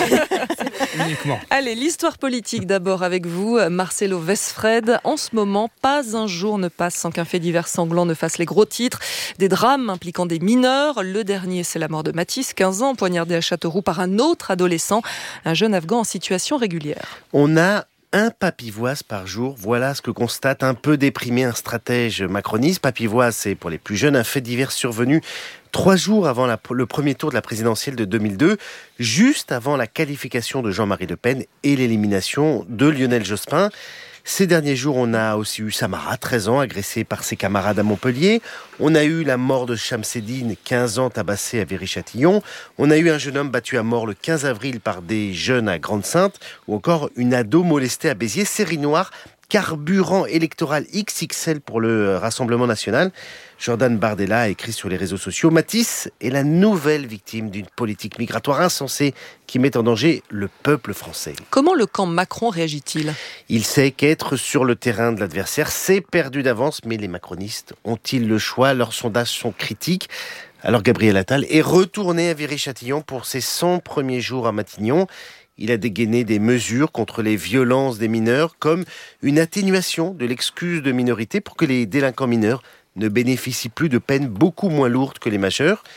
uniquement. Allez, l'histoire politique d'abord avec vous, Marcelo Westfred. En ce moment, pas un jour ne passe sans qu'un fait divers sanglant ne fasse les gros titres. Des drames impliquant des mineurs. Le dernier, c'est la mort de Mathis, quinze ans, poignardé à Châteauroux par un autre adolescent, un jeune Afghan en situation régulière. On a un papivoise par jour, voilà ce que constate un peu déprimé un stratège macroniste. Papivoise, c'est pour les plus jeunes un fait divers survenu trois jours avant la, le premier tour de la présidentielle de deux mille deux, juste avant la qualification de Jean-Marie Le Pen et l'élimination de Lionel Jospin. Ces derniers jours, on a aussi eu Samara, treize ans, agressée par ses camarades à Montpellier. On a eu la mort de Chamseddine, quinze ans, tabassé à Viry-Châtillon. On a eu un jeune homme battu à mort le quinze avril par des jeunes à Grande-Synthe. Ou encore une ado molestée à Béziers. Série noire, carburant électoral X X L pour le Rassemblement national. Jordan Bardella a écrit sur les réseaux sociaux « Mathis est la nouvelle victime d'une politique migratoire insensée qui met en danger le peuple français. » Comment le camp Macron réagit-il ? Il sait qu'être sur le terrain de l'adversaire, c'est perdu d'avance, mais les macronistes ont-ils le choix ? Leurs sondages sont critiques. Alors Gabriel Attal est retourné à Viry-Châtillon pour ses cent premiers jours à Matignon. Il a dégainé des mesures contre les violences des mineurs, comme une atténuation de l'excuse de minorité pour que les délinquants mineurs ne bénéficient plus de peines beaucoup moins lourdes que les majeurs.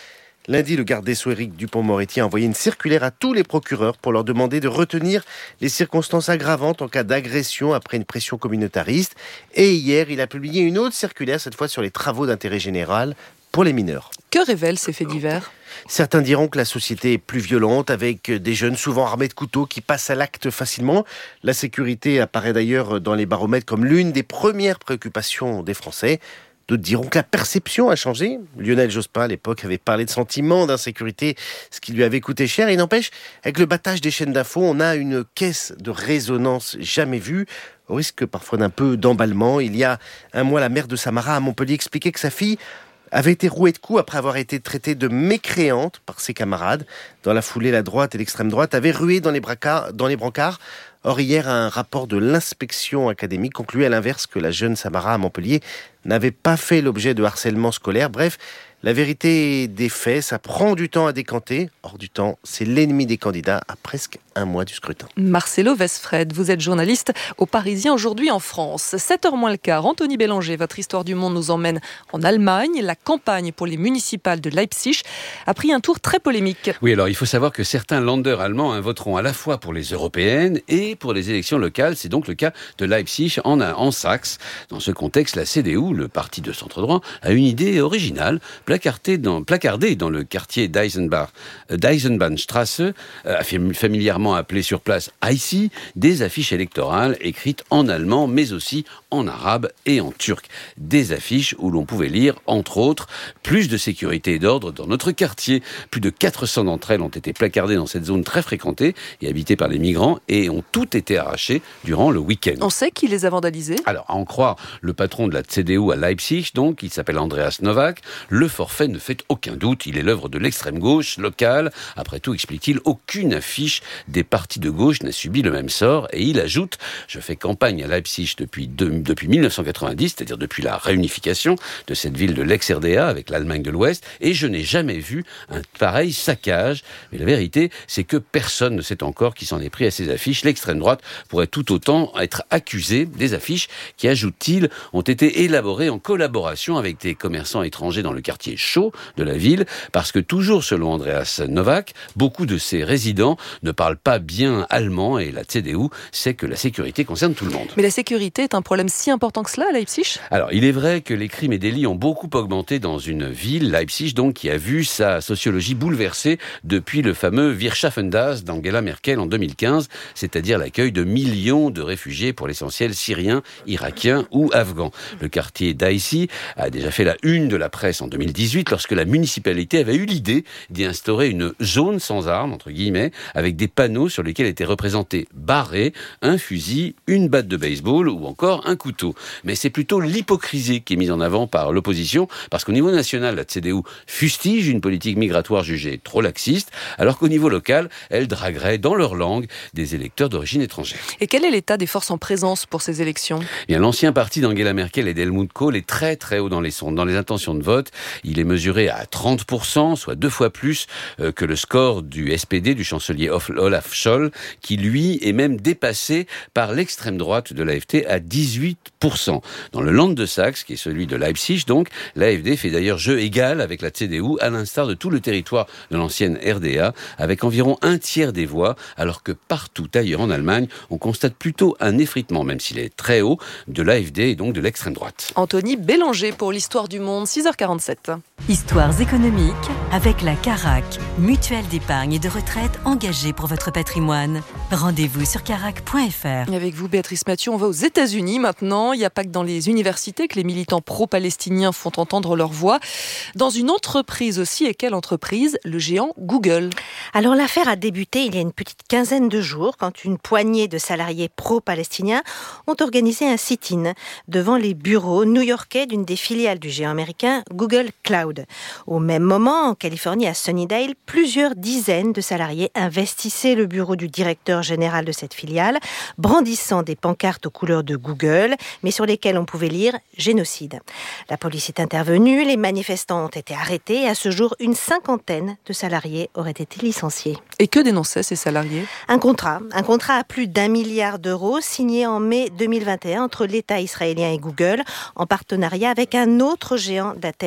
Lundi, le garde des Sceaux Éric Dupond-Moretti a envoyé une circulaire à tous les procureurs pour leur demander de retenir les circonstances aggravantes en cas d'agression après une pression communautariste. Et hier, il a publié une autre circulaire, cette fois sur les travaux d'intérêt général pour les mineurs. Que révèlent ces faits divers ? Certains diront que la société est plus violente, avec des jeunes souvent armés de couteaux qui passent à l'acte facilement. La sécurité apparaît d'ailleurs dans les baromètres comme l'une des premières préoccupations des Français. D'autres diront que la perception a changé. Lionel Jospin, à l'époque, avait parlé de sentiment d'insécurité, ce qui lui avait coûté cher. Il n'empêche, avec le battage des chaînes d'infos, on a une caisse de résonance jamais vue, au risque parfois d'un peu d'emballement. Il y a un mois, la mère de Samara à Montpellier expliquait que sa fille avait été rouée de coups après avoir été traitée de mécréante par ses camarades. Dans la foulée, la droite et l'extrême droite avaient rué dans les, bracards, dans les brancards. Or, hier, un rapport de l'inspection académique concluait à l'inverse que la jeune Samara à Montpellier n'avait pas fait l'objet de harcèlement scolaire. Bref, la vérité des faits, ça prend du temps à décanter. Hors du temps, c'est l'ennemi des candidats à presque un mois du scrutin. Marcelo Westfred, vous êtes journaliste au Parisien aujourd'hui en France. sept heures moins le quart, Anthony Bélanger, votre histoire du monde nous emmène en Allemagne. La campagne pour les municipales de Leipzig a pris un tour très polémique. Oui, alors il faut savoir que certains Länder allemands hein, voteront à la fois pour les européennes et pour les élections locales. C'est donc le cas de Leipzig en, en Saxe. Dans ce contexte, la C D U, le parti de centre-droit, a une idée originale, placardée dans, placardée dans le quartier d'Eisenbach, d'Eisenbahnstrasse, euh, familièrement appelé sur place Ici, des affiches électorales écrites en allemand, mais aussi en arabe et en turc. Des affiches où l'on pouvait lire, entre autres, plus de sécurité et d'ordre dans notre quartier. Plus de quatre cents d'entre elles ont été placardées dans cette zone très fréquentée et habitée par les migrants et ont toutes été arrachées durant le week-end. On sait qui les a vandalisées ? Alors, à en croire le patron de la C D U à Leipzig, donc, il s'appelle Andreas Novak, le forfait ne fait aucun doute. Il est l'œuvre de l'extrême gauche locale. Après tout, explique-t-il, aucune affiche des partis de gauche n'a subi le même sort. Et il ajoute, je fais campagne à Leipzig depuis, de, depuis mille neuf cent quatre-vingt-dix, c'est-à-dire depuis la réunification de cette ville de l'ex-R D A avec l'Allemagne de l'Ouest, et je n'ai jamais vu un pareil saccage. Mais la vérité, c'est que personne ne sait encore qui s'en est pris à ces affiches. L'extrême droite pourrait tout autant être accusée des affiches qui, ajoute-t-il, ont été élaborées en collaboration avec des commerçants étrangers dans le quartier chaud de la ville, parce que toujours selon Andreas Novak, beaucoup de ces résidents ne parlent pas bien allemand et la C D U sait que la sécurité concerne tout le monde. Mais la sécurité est un problème si important que cela à Leipzig ? Alors, il est vrai que les crimes et délits ont beaucoup augmenté dans une ville, Leipzig, donc, qui a vu sa sociologie bouleversée depuis le fameux Wir schaffen das d'Angela Merkel en deux mille quinze, c'est-à-dire l'accueil de millions de réfugiés, pour l'essentiel syriens, irakiens ou afghans. Le quartier d'Aïssi a déjà fait la une de la presse en deux mille dix-huit, lorsque la municipalité avait eu l'idée d'y instaurer une zone sans armes, entre guillemets, avec des panneaux sur lesquels étaient représentés barrés, un fusil, une batte de baseball ou encore un couteau. Mais c'est plutôt l'hypocrisie qui est mise en avant par l'opposition, parce qu'au niveau national, la C D U fustige une politique migratoire jugée trop laxiste, alors qu'au niveau local, elle draguerait dans leur langue des électeurs d'origine étrangère. Et quel est l'état des forces en présence pour ces élections ? Eh bien, l'ancien parti d'Angela Merkel et d'Helmut Kohl est très très haut dans les sondes, dans les intentions de vote. Il est mesuré à trente pour cent, soit deux fois plus euh, que le score du S P D, du chancelier Olaf Scholz, qui lui est même dépassé par l'extrême droite de l'A F D à dix-huit pour cent. Dans le Land de Saxe, qui est celui de Leipzig, donc, l'A F D fait d'ailleurs jeu égal avec la C D U, à l'instar de tout le territoire de l'ancienne R D A, avec environ un tiers des voix, alors que partout ailleurs en Allemagne, on constate plutôt un effritement, même s'il est très haut, de l'A F D et donc de l'extrême droite. Anthony Bélanger pour l'histoire du monde, six heures quarante-sept. Histoires économiques avec la Carac, mutuelle d'épargne et de retraite engagée pour votre patrimoine. Rendez-vous sur carac point f r. Avec vous, Béatrice Mathieu, on va aux États-Unis maintenant. Il n'y a pas que dans les universités que les militants pro-palestiniens font entendre leur voix. Dans une entreprise aussi, et quelle entreprise ? Le géant Google. Alors l'affaire a débuté il y a une petite quinzaine de jours, quand une poignée de salariés pro-palestiniens ont organisé un sit-in devant les bureaux new-yorkais d'une des filiales du géant américain Google Cloud. Au même moment, en Californie, à Sunnydale, plusieurs dizaines de salariés investissaient le bureau du directeur général de cette filiale, brandissant des pancartes aux couleurs de Google, mais sur lesquelles on pouvait lire « Génocide ». La police est intervenue, les manifestants ont été arrêtés et à ce jour, une cinquantaine de salariés auraient été licenciés. Et que dénonçaient ces salariés ? Un contrat, un contrat à plus d'un milliard d'euros signé en mai deux mille vingt et un entre l'État israélien et Google, en partenariat avec un autre géant de la tech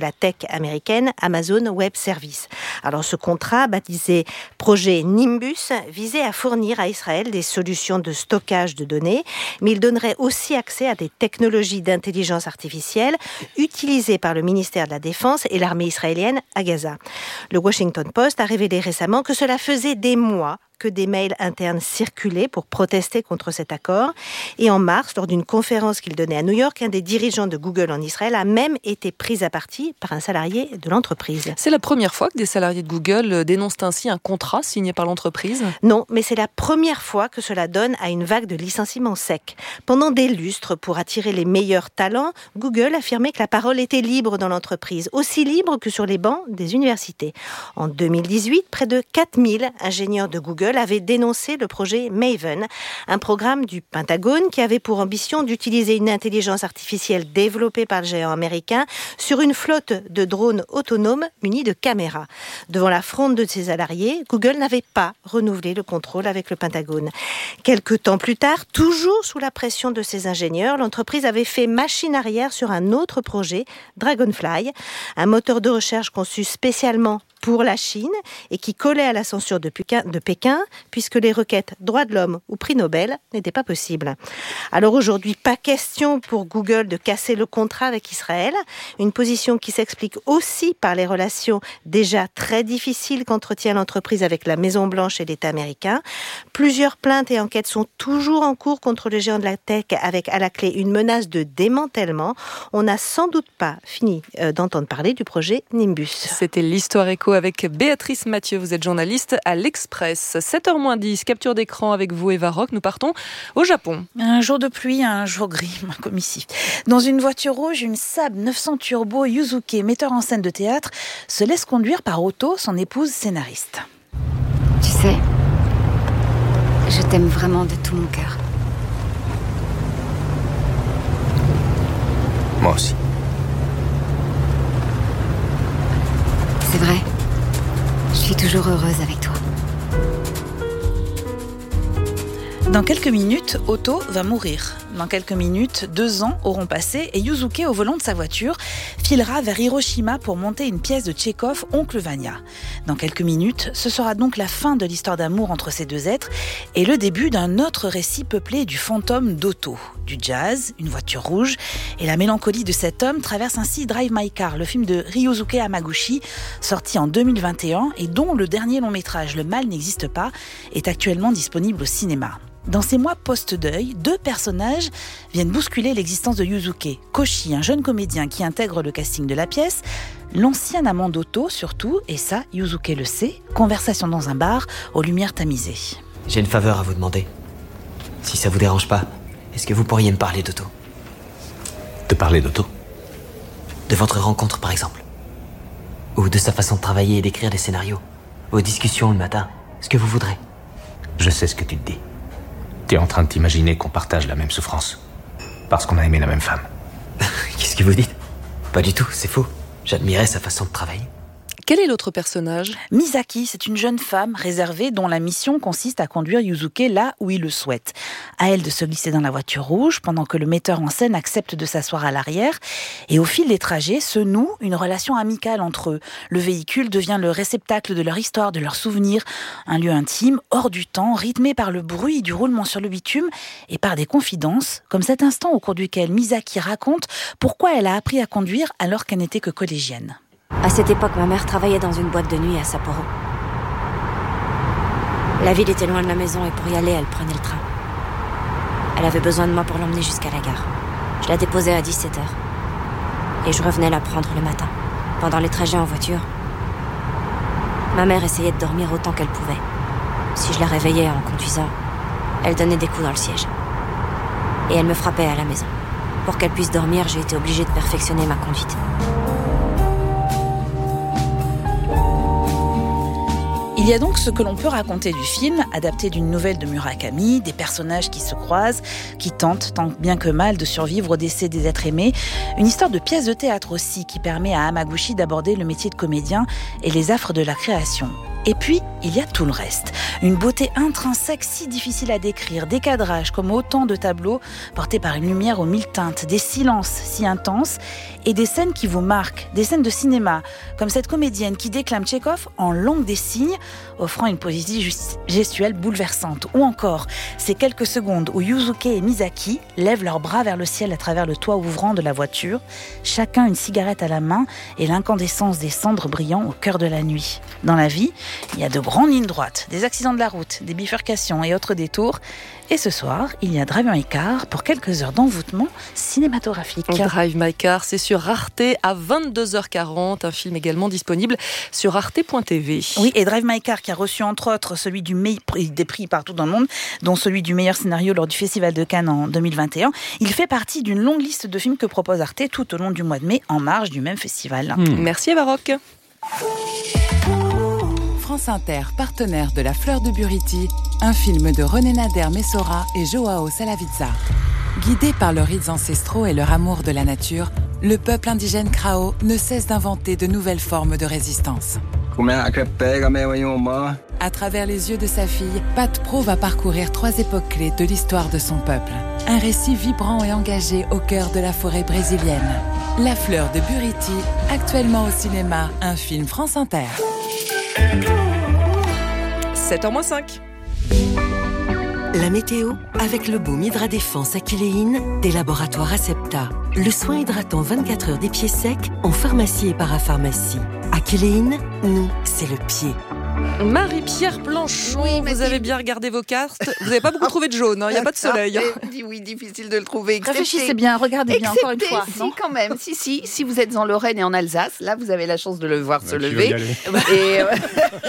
la tech américaine Amazon Web Services. Alors ce contrat, baptisé projet Nimbus, visait à fournir à Israël des solutions de stockage de données, mais il donnerait aussi accès à des technologies d'intelligence artificielle utilisées par le ministère de la Défense et l'armée israélienne à Gaza. Le Washington Post a révélé récemment que cela faisait des mois que des mails internes circulaient pour protester contre cet accord. Et en mars, lors d'une conférence qu'il donnait à New York, un des dirigeants de Google en Israël a même été pris à partie par un salarié de l'entreprise. C'est la première fois que des salariés de Google dénoncent ainsi un contrat signé par l'entreprise ? Non, mais c'est la première fois que cela donne à une vague de licenciements secs. Pendant des lustres, pour attirer les meilleurs talents, Google affirmait que la parole était libre dans l'entreprise, aussi libre que sur les bancs des universités. En deux mille dix-huit, près de quatre mille ingénieurs de Google avait dénoncé le projet Maven, un programme du Pentagone qui avait pour ambition d'utiliser une intelligence artificielle développée par le géant américain sur une flotte de drones autonomes munis de caméras. Devant la fronde de ses salariés, Google n'avait pas renouvelé le contrôle avec le Pentagone. Quelques temps plus tard, toujours sous la pression de ses ingénieurs, l'entreprise avait fait machine arrière sur un autre projet, Dragonfly, un moteur de recherche conçu spécialement pour la Chine et qui collait à la censure de Pékin, de Pékin puisque les requêtes droits de l'homme ou prix Nobel n'étaient pas possibles. Alors aujourd'hui, pas question pour Google de casser le contrat avec Israël, une position qui s'explique aussi par les relations déjà très difficiles qu'entretient l'entreprise avec la Maison-Blanche et l'État américain. Plusieurs plaintes et enquêtes sont toujours en cours contre le géant de la tech avec à la clé une menace de démantèlement. On n'a sans doute pas fini d'entendre parler du projet Nimbus. C'était l'Histoire Éco avec Béatrice Mathieu. Vous êtes journaliste à l'Express. sept heures moins dix, capture d'écran avec vous, Eva Rock. Nous partons au Japon. Un jour de pluie, un jour gris, comme ici. Dans une voiture rouge, une Saab neuf cents Turbo Yuzuke, metteur en scène de théâtre, se laisse conduire par Otto, son épouse scénariste. Tu sais, je t'aime vraiment de tout mon cœur. Moi aussi. C'est vrai. Je suis toujours heureuse avec toi. Dans quelques minutes, Otto va mourir. Dans quelques minutes, deux ans auront passé et Yuzuke, au volant de sa voiture, filera vers Hiroshima pour monter une pièce de Tchekhov, Oncle Vania. Dans quelques minutes, ce sera donc la fin de l'histoire d'amour entre ces deux êtres et le début d'un autre récit peuplé du fantôme d'Otto. Du jazz, une voiture rouge et la mélancolie de cet homme traverse ainsi Drive My Car, le film de Ryosuke Hamaguchi, sorti en deux mille vingt et un et dont le dernier long métrage, Le mal n'existe pas, est actuellement disponible au cinéma. Dans ces mois post-deuil, deux personnages viennent bousculer l'existence de Yuzuke. Koshi, un jeune comédien qui intègre le casting de la pièce, l'ancien amant d'Otto surtout, et ça, Yuzuke le sait, conversation dans un bar aux lumières tamisées. J'ai une faveur à vous demander. Si ça vous dérange pas, est-ce que vous pourriez me parler d'Otto ? De parler d'Otto ? De votre rencontre, par exemple. Ou de sa façon de travailler et d'écrire des scénarios. Vos discussions le matin. Ce que vous voudrez. Je sais ce que tu te dis. T'es en train de t'imaginer qu'on partage la même souffrance. Parce qu'on a aimé la même femme. Qu'est-ce que vous dites ? Pas du tout, c'est faux. J'admirais sa façon de travailler. Quel est l'autre personnage ? Misaki, c'est une jeune femme réservée dont la mission consiste à conduire Yuzuke là où il le souhaite. À elle de se glisser dans la voiture rouge pendant que le metteur en scène accepte de s'asseoir à l'arrière. Et au fil des trajets se noue une relation amicale entre eux. Le véhicule devient le réceptacle de leur histoire, de leurs souvenirs. Un lieu intime, hors du temps, rythmé par le bruit du roulement sur le bitume et par des confidences, comme cet instant au cours duquel Misaki raconte pourquoi elle a appris à conduire alors qu'elle n'était que collégienne. À cette époque, ma mère travaillait dans une boîte de nuit à Sapporo. La ville était loin de la maison et pour y aller, elle prenait le train. Elle avait besoin de moi pour l'emmener jusqu'à la gare. Je la déposais à dix-sept heures. Et je revenais la prendre le matin, pendant les trajets en voiture. Ma mère essayait de dormir autant qu'elle pouvait. Si je la réveillais en conduisant, elle donnait des coups dans le siège. Et elle me frappait à la maison. Pour qu'elle puisse dormir, j'ai été obligée de perfectionner ma conduite. Il y a donc ce que l'on peut raconter du film, adapté d'une nouvelle de Murakami, des personnages qui se croisent, qui tentent, tant bien que mal, de survivre au décès des êtres aimés. Une histoire de pièce de théâtre aussi, qui permet à Hamaguchi d'aborder le métier de comédien et les affres de la création. Et puis, il y a tout le reste. Une beauté intrinsèque si difficile à décrire, des cadrages comme autant de tableaux portés par une lumière aux mille teintes, des silences si intenses et des scènes qui vous marquent, des scènes de cinéma, comme cette comédienne qui déclame Tchekhov en langue des signes, offrant une poésie gestuelle bouleversante. Ou encore, ces quelques secondes où Yusuke et Misaki lèvent leurs bras vers le ciel à travers le toit ouvrant de la voiture, chacun une cigarette à la main et l'incandescence des cendres brillant au cœur de la nuit. Dans la vie, il y a de grandes lignes droites, des accidents de la route, des bifurcations et autres détours. Et ce soir, il y a Drive My Car pour quelques heures d'envoûtement cinématographique. Drive My Car, c'est sur Arte à vingt-deux heures quarante, un film également disponible sur arte point t v. Oui, et Drive My Car qui a reçu entre autres celui du meilleur des prix partout dans le monde, dont celui du meilleur scénario lors du Festival de Cannes en deux mille vingt et un. Il fait partie d'une longue liste de films que propose Arte tout au long du mois de mai en marge du même festival. Mmh. Merci Eva Rock. France Inter, partenaire de La Fleur de Buriti, un film de René Nader Messora et Joao Salavizza. Guidé par leurs rites ancestraux et leur amour de la nature, le peuple indigène Krao ne cesse d'inventer de nouvelles formes de résistance. À travers les yeux de sa fille, Pat Pro va parcourir trois époques clés de l'histoire de son peuple. Un récit vibrant et engagé au cœur de la forêt brésilienne. La Fleur de Buriti, actuellement au cinéma, un film France Inter. sept heures moins cinq. La météo avec le baume Hydra Défense Aquiléine des laboratoires Acepta. Le soin hydratant vingt-quatre heures des pieds secs en pharmacie et parapharmacie. Aquiléine, nous, c'est le pied. Marie-Pierre Planchon, oui, vous avez bien regardé vos cartes. Vous n'avez pas beaucoup trouvé de jaune, il n'y a pas de soleil. Oui, difficile de le trouver. Réfléchissez bien, regardez bien encore une fois. Si, non quand même. Si, si, si vous êtes en Lorraine et en Alsace, là, vous avez la chance de le voir bah, se lever. Et euh...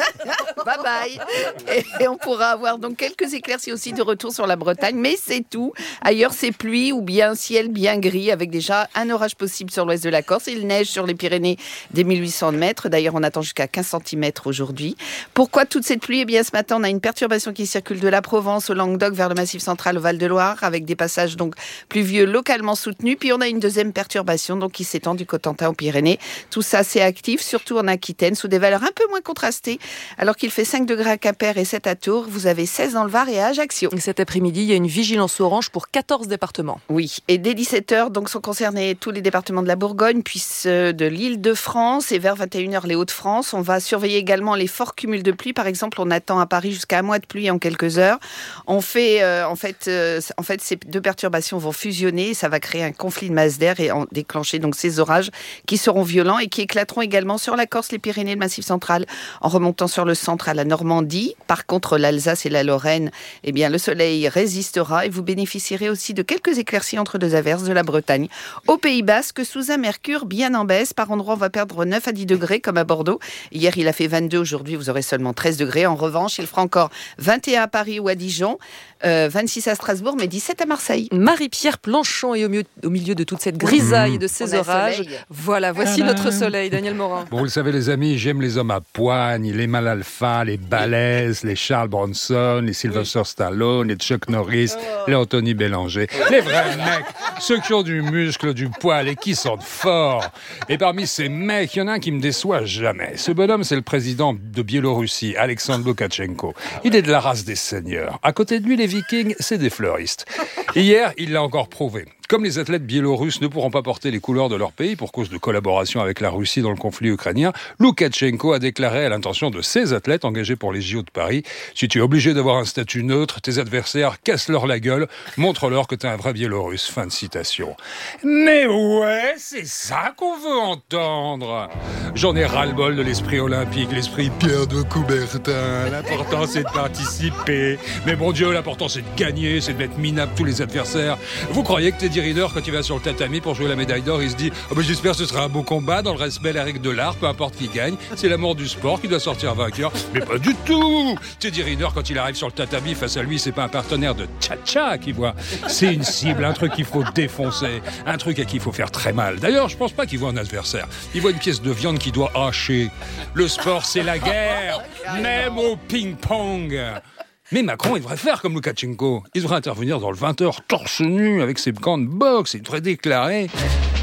bye bye. Et, et on pourra avoir donc quelques éclaircies aussi de retour sur la Bretagne, mais c'est tout. Ailleurs, c'est pluie ou bien ciel bien gris avec déjà un orage possible sur l'ouest de la Corse. Il neige sur les Pyrénées des mille huit cents mètres. D'ailleurs, on attend jusqu'à quinze centimètres aujourd'hui. Pourquoi toute cette pluie ? Eh bien, ce matin, on a une perturbation qui circule de la Provence au Languedoc vers le Massif central au Val-de-Loire, avec des passages donc pluvieux localement soutenus. Puis on a une deuxième perturbation donc qui s'étend du Cotentin aux Pyrénées. Tout ça, c'est actif, surtout en Aquitaine, sous des valeurs un peu moins contrastées. Alors qu'il fait cinq degrés à Quimper et sept à Tours, vous avez seize dans le Var et à Ajaccio. Cet après-midi, il y a une vigilance orange pour quatorze départements. Oui, et dès dix-sept heures, donc sont concernés tous les départements de la Bourgogne, puis ceux de l'Île-de-France et vers vingt et une heures les Hauts-de-France. On va surveiller également les forts cumuls de pluie. Par exemple, on attend à Paris jusqu'à un mois de pluie en quelques heures. On fait, euh, en fait, euh, en fait, ces deux perturbations vont fusionner. Ça va créer un conflit de masse d'air et en déclencher donc ces orages qui seront violents et qui éclateront également sur la Corse, les Pyrénées, le Massif central, en remontant sur le centre à la Normandie. Par contre, l'Alsace et la Lorraine, eh bien, le soleil résistera et vous bénéficierez aussi de quelques éclaircies entre deux averses de la Bretagne. Au Pays Basque, sous un mercure bien en baisse, par endroits, on va perdre neuf à dix degrés comme à Bordeaux. Hier, il a fait vingt-deux. Aujourd'hui, vous aurez seulement treize degrés. En revanche, il fera encore vingt et un à Paris ou à Dijon, euh, vingt-six à Strasbourg, mais dix-sept à Marseille. Marie-Pierre Planchon est au milieu, au milieu de toute cette grisaille et de ces orages. Voilà, voici Tadam. Notre soleil, Daniel Morin. Bon, vous le savez, les amis, j'aime les hommes à poigne, les Mal Alpha, les Balèzes, les Charles Bronson, les Sylvester Stallone, les Chuck Norris, oh. les Anthony Bélanger. Les vrais mecs, ceux qui ont du muscle, du poil et qui sentent fort. Et parmi ces mecs, il y en a un qui me déçoit jamais. Ce bonhomme, c'est le président de Biélorussie, Alexandre Loukachenko. Il est de la race des seigneurs. À côté de lui, les Vikings, c'est des fleuristes. Hier, il l'a encore prouvé. Comme les athlètes biélorusses ne pourront pas porter les couleurs de leur pays pour cause de collaboration avec la Russie dans le conflit ukrainien, Loukachenko a déclaré à l'intention de ses athlètes engagés pour les J O de Paris « Si tu es obligé d'avoir un statut neutre, tes adversaires, casse-leur la gueule, montre-leur que t'es un vrai Biélorusse. » Fin de citation. Mais ouais, c'est ça qu'on veut entendre. J'en ai ras-le-bol de l'esprit olympique, l'esprit Pierre de Coubertin. L'important, c'est de participer. Mais bon Dieu, l'important, c'est de gagner, c'est de mettre minable tous les adversaires. Vous croyez que Teddy Riner, quand il va sur le tatami pour jouer la médaille d'or, il se dit oh ben j'espère que ce sera un beau combat, dans le respect la règle de l'art, peu importe qui gagne, c'est l'amour du sport qui doit sortir vainqueur. Mais pas du tout. Teddy Riner, quand il arrive sur le tatami, face à lui, c'est pas un partenaire de tcha-tcha qu'il voit, c'est une cible, un truc qu'il faut défoncer, un truc à qui il faut faire très mal. D'ailleurs, je pense pas qu'il voit un adversaire, il voit une pièce de viande qui doit hacher. Le sport, c'est la guerre, même au ping-pong. Mais Macron, il devrait faire comme Loukachenko. Il devrait intervenir dans le vingt heures torse nu avec ses gants de boxe. Il devrait déclarer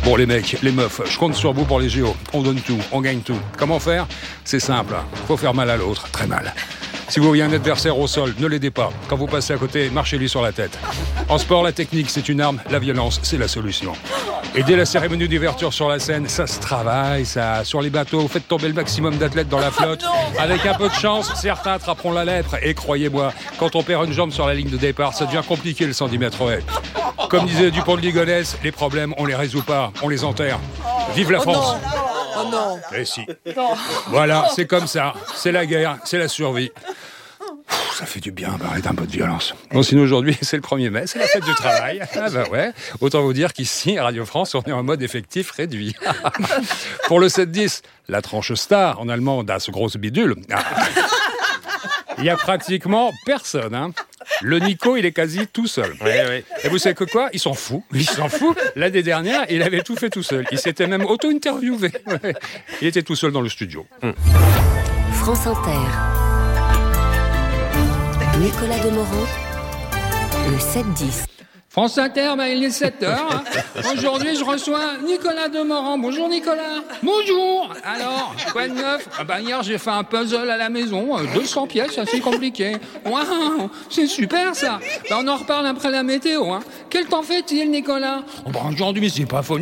Bon les mecs, les meufs, je compte sur vous pour les J O. On donne tout, on gagne tout. Comment faire ? C'est simple, faut faire mal à l'autre, très mal. Si vous voyez un adversaire au sol, ne l'aidez pas. Quand vous passez à côté, marchez-lui sur la tête. En sport, la technique, c'est une arme. La violence, c'est la solution. Et dès la cérémonie d'ouverture sur la scène, ça se travaille, ça. Sur les bateaux, faites tomber le maximum d'athlètes dans la flotte. Avec un peu de chance, certains attraperont la lèpre. Et croyez-moi, quand on perd une jambe sur la ligne de départ, ça devient compliqué le cent dix mètres haies. Comme disait Dupont de Ligonnès, les problèmes, on les résout pas, on les enterre. Vive la France! Oh non. Eh si. Non. Voilà, c'est comme ça. C'est la guerre, c'est la survie. Pff, ça fait du bien parler d'un peu de violence. Bon, sinon aujourd'hui, c'est le premier mai, c'est la fête du travail. Ah bah ouais. Autant vous dire qu'ici, à Radio France, on est en mode effectif réduit. Pour le sept dix, la tranche star, en allemand, das grosse bidule. Il y a pratiquement personne, hein. Le Nico, il est quasi tout seul. Oui, oui. Et vous savez que quoi ? Il s'en fout. Il s'en fout. L'année dernière, il avait tout fait tout seul. Il s'était même auto-interviewé. Ouais. Il était tout seul dans le studio. Mmh. France Inter. Nicolas Demorand. Le sept dix. France Inter, bah, il est sept heures. Hein. Aujourd'hui, je reçois Nicolas Demorand. Bonjour Nicolas. Bonjour. Alors, quoi de neuf ? Ah bah, hier, j'ai fait un puzzle à la maison. deux cents pièces, assez compliqué. Waouh, c'est super ça. Bah, on en reparle après la météo. Hein. Quel temps fait-il, Nicolas ? Oh, bah, aujourd'hui, c'est pas folie.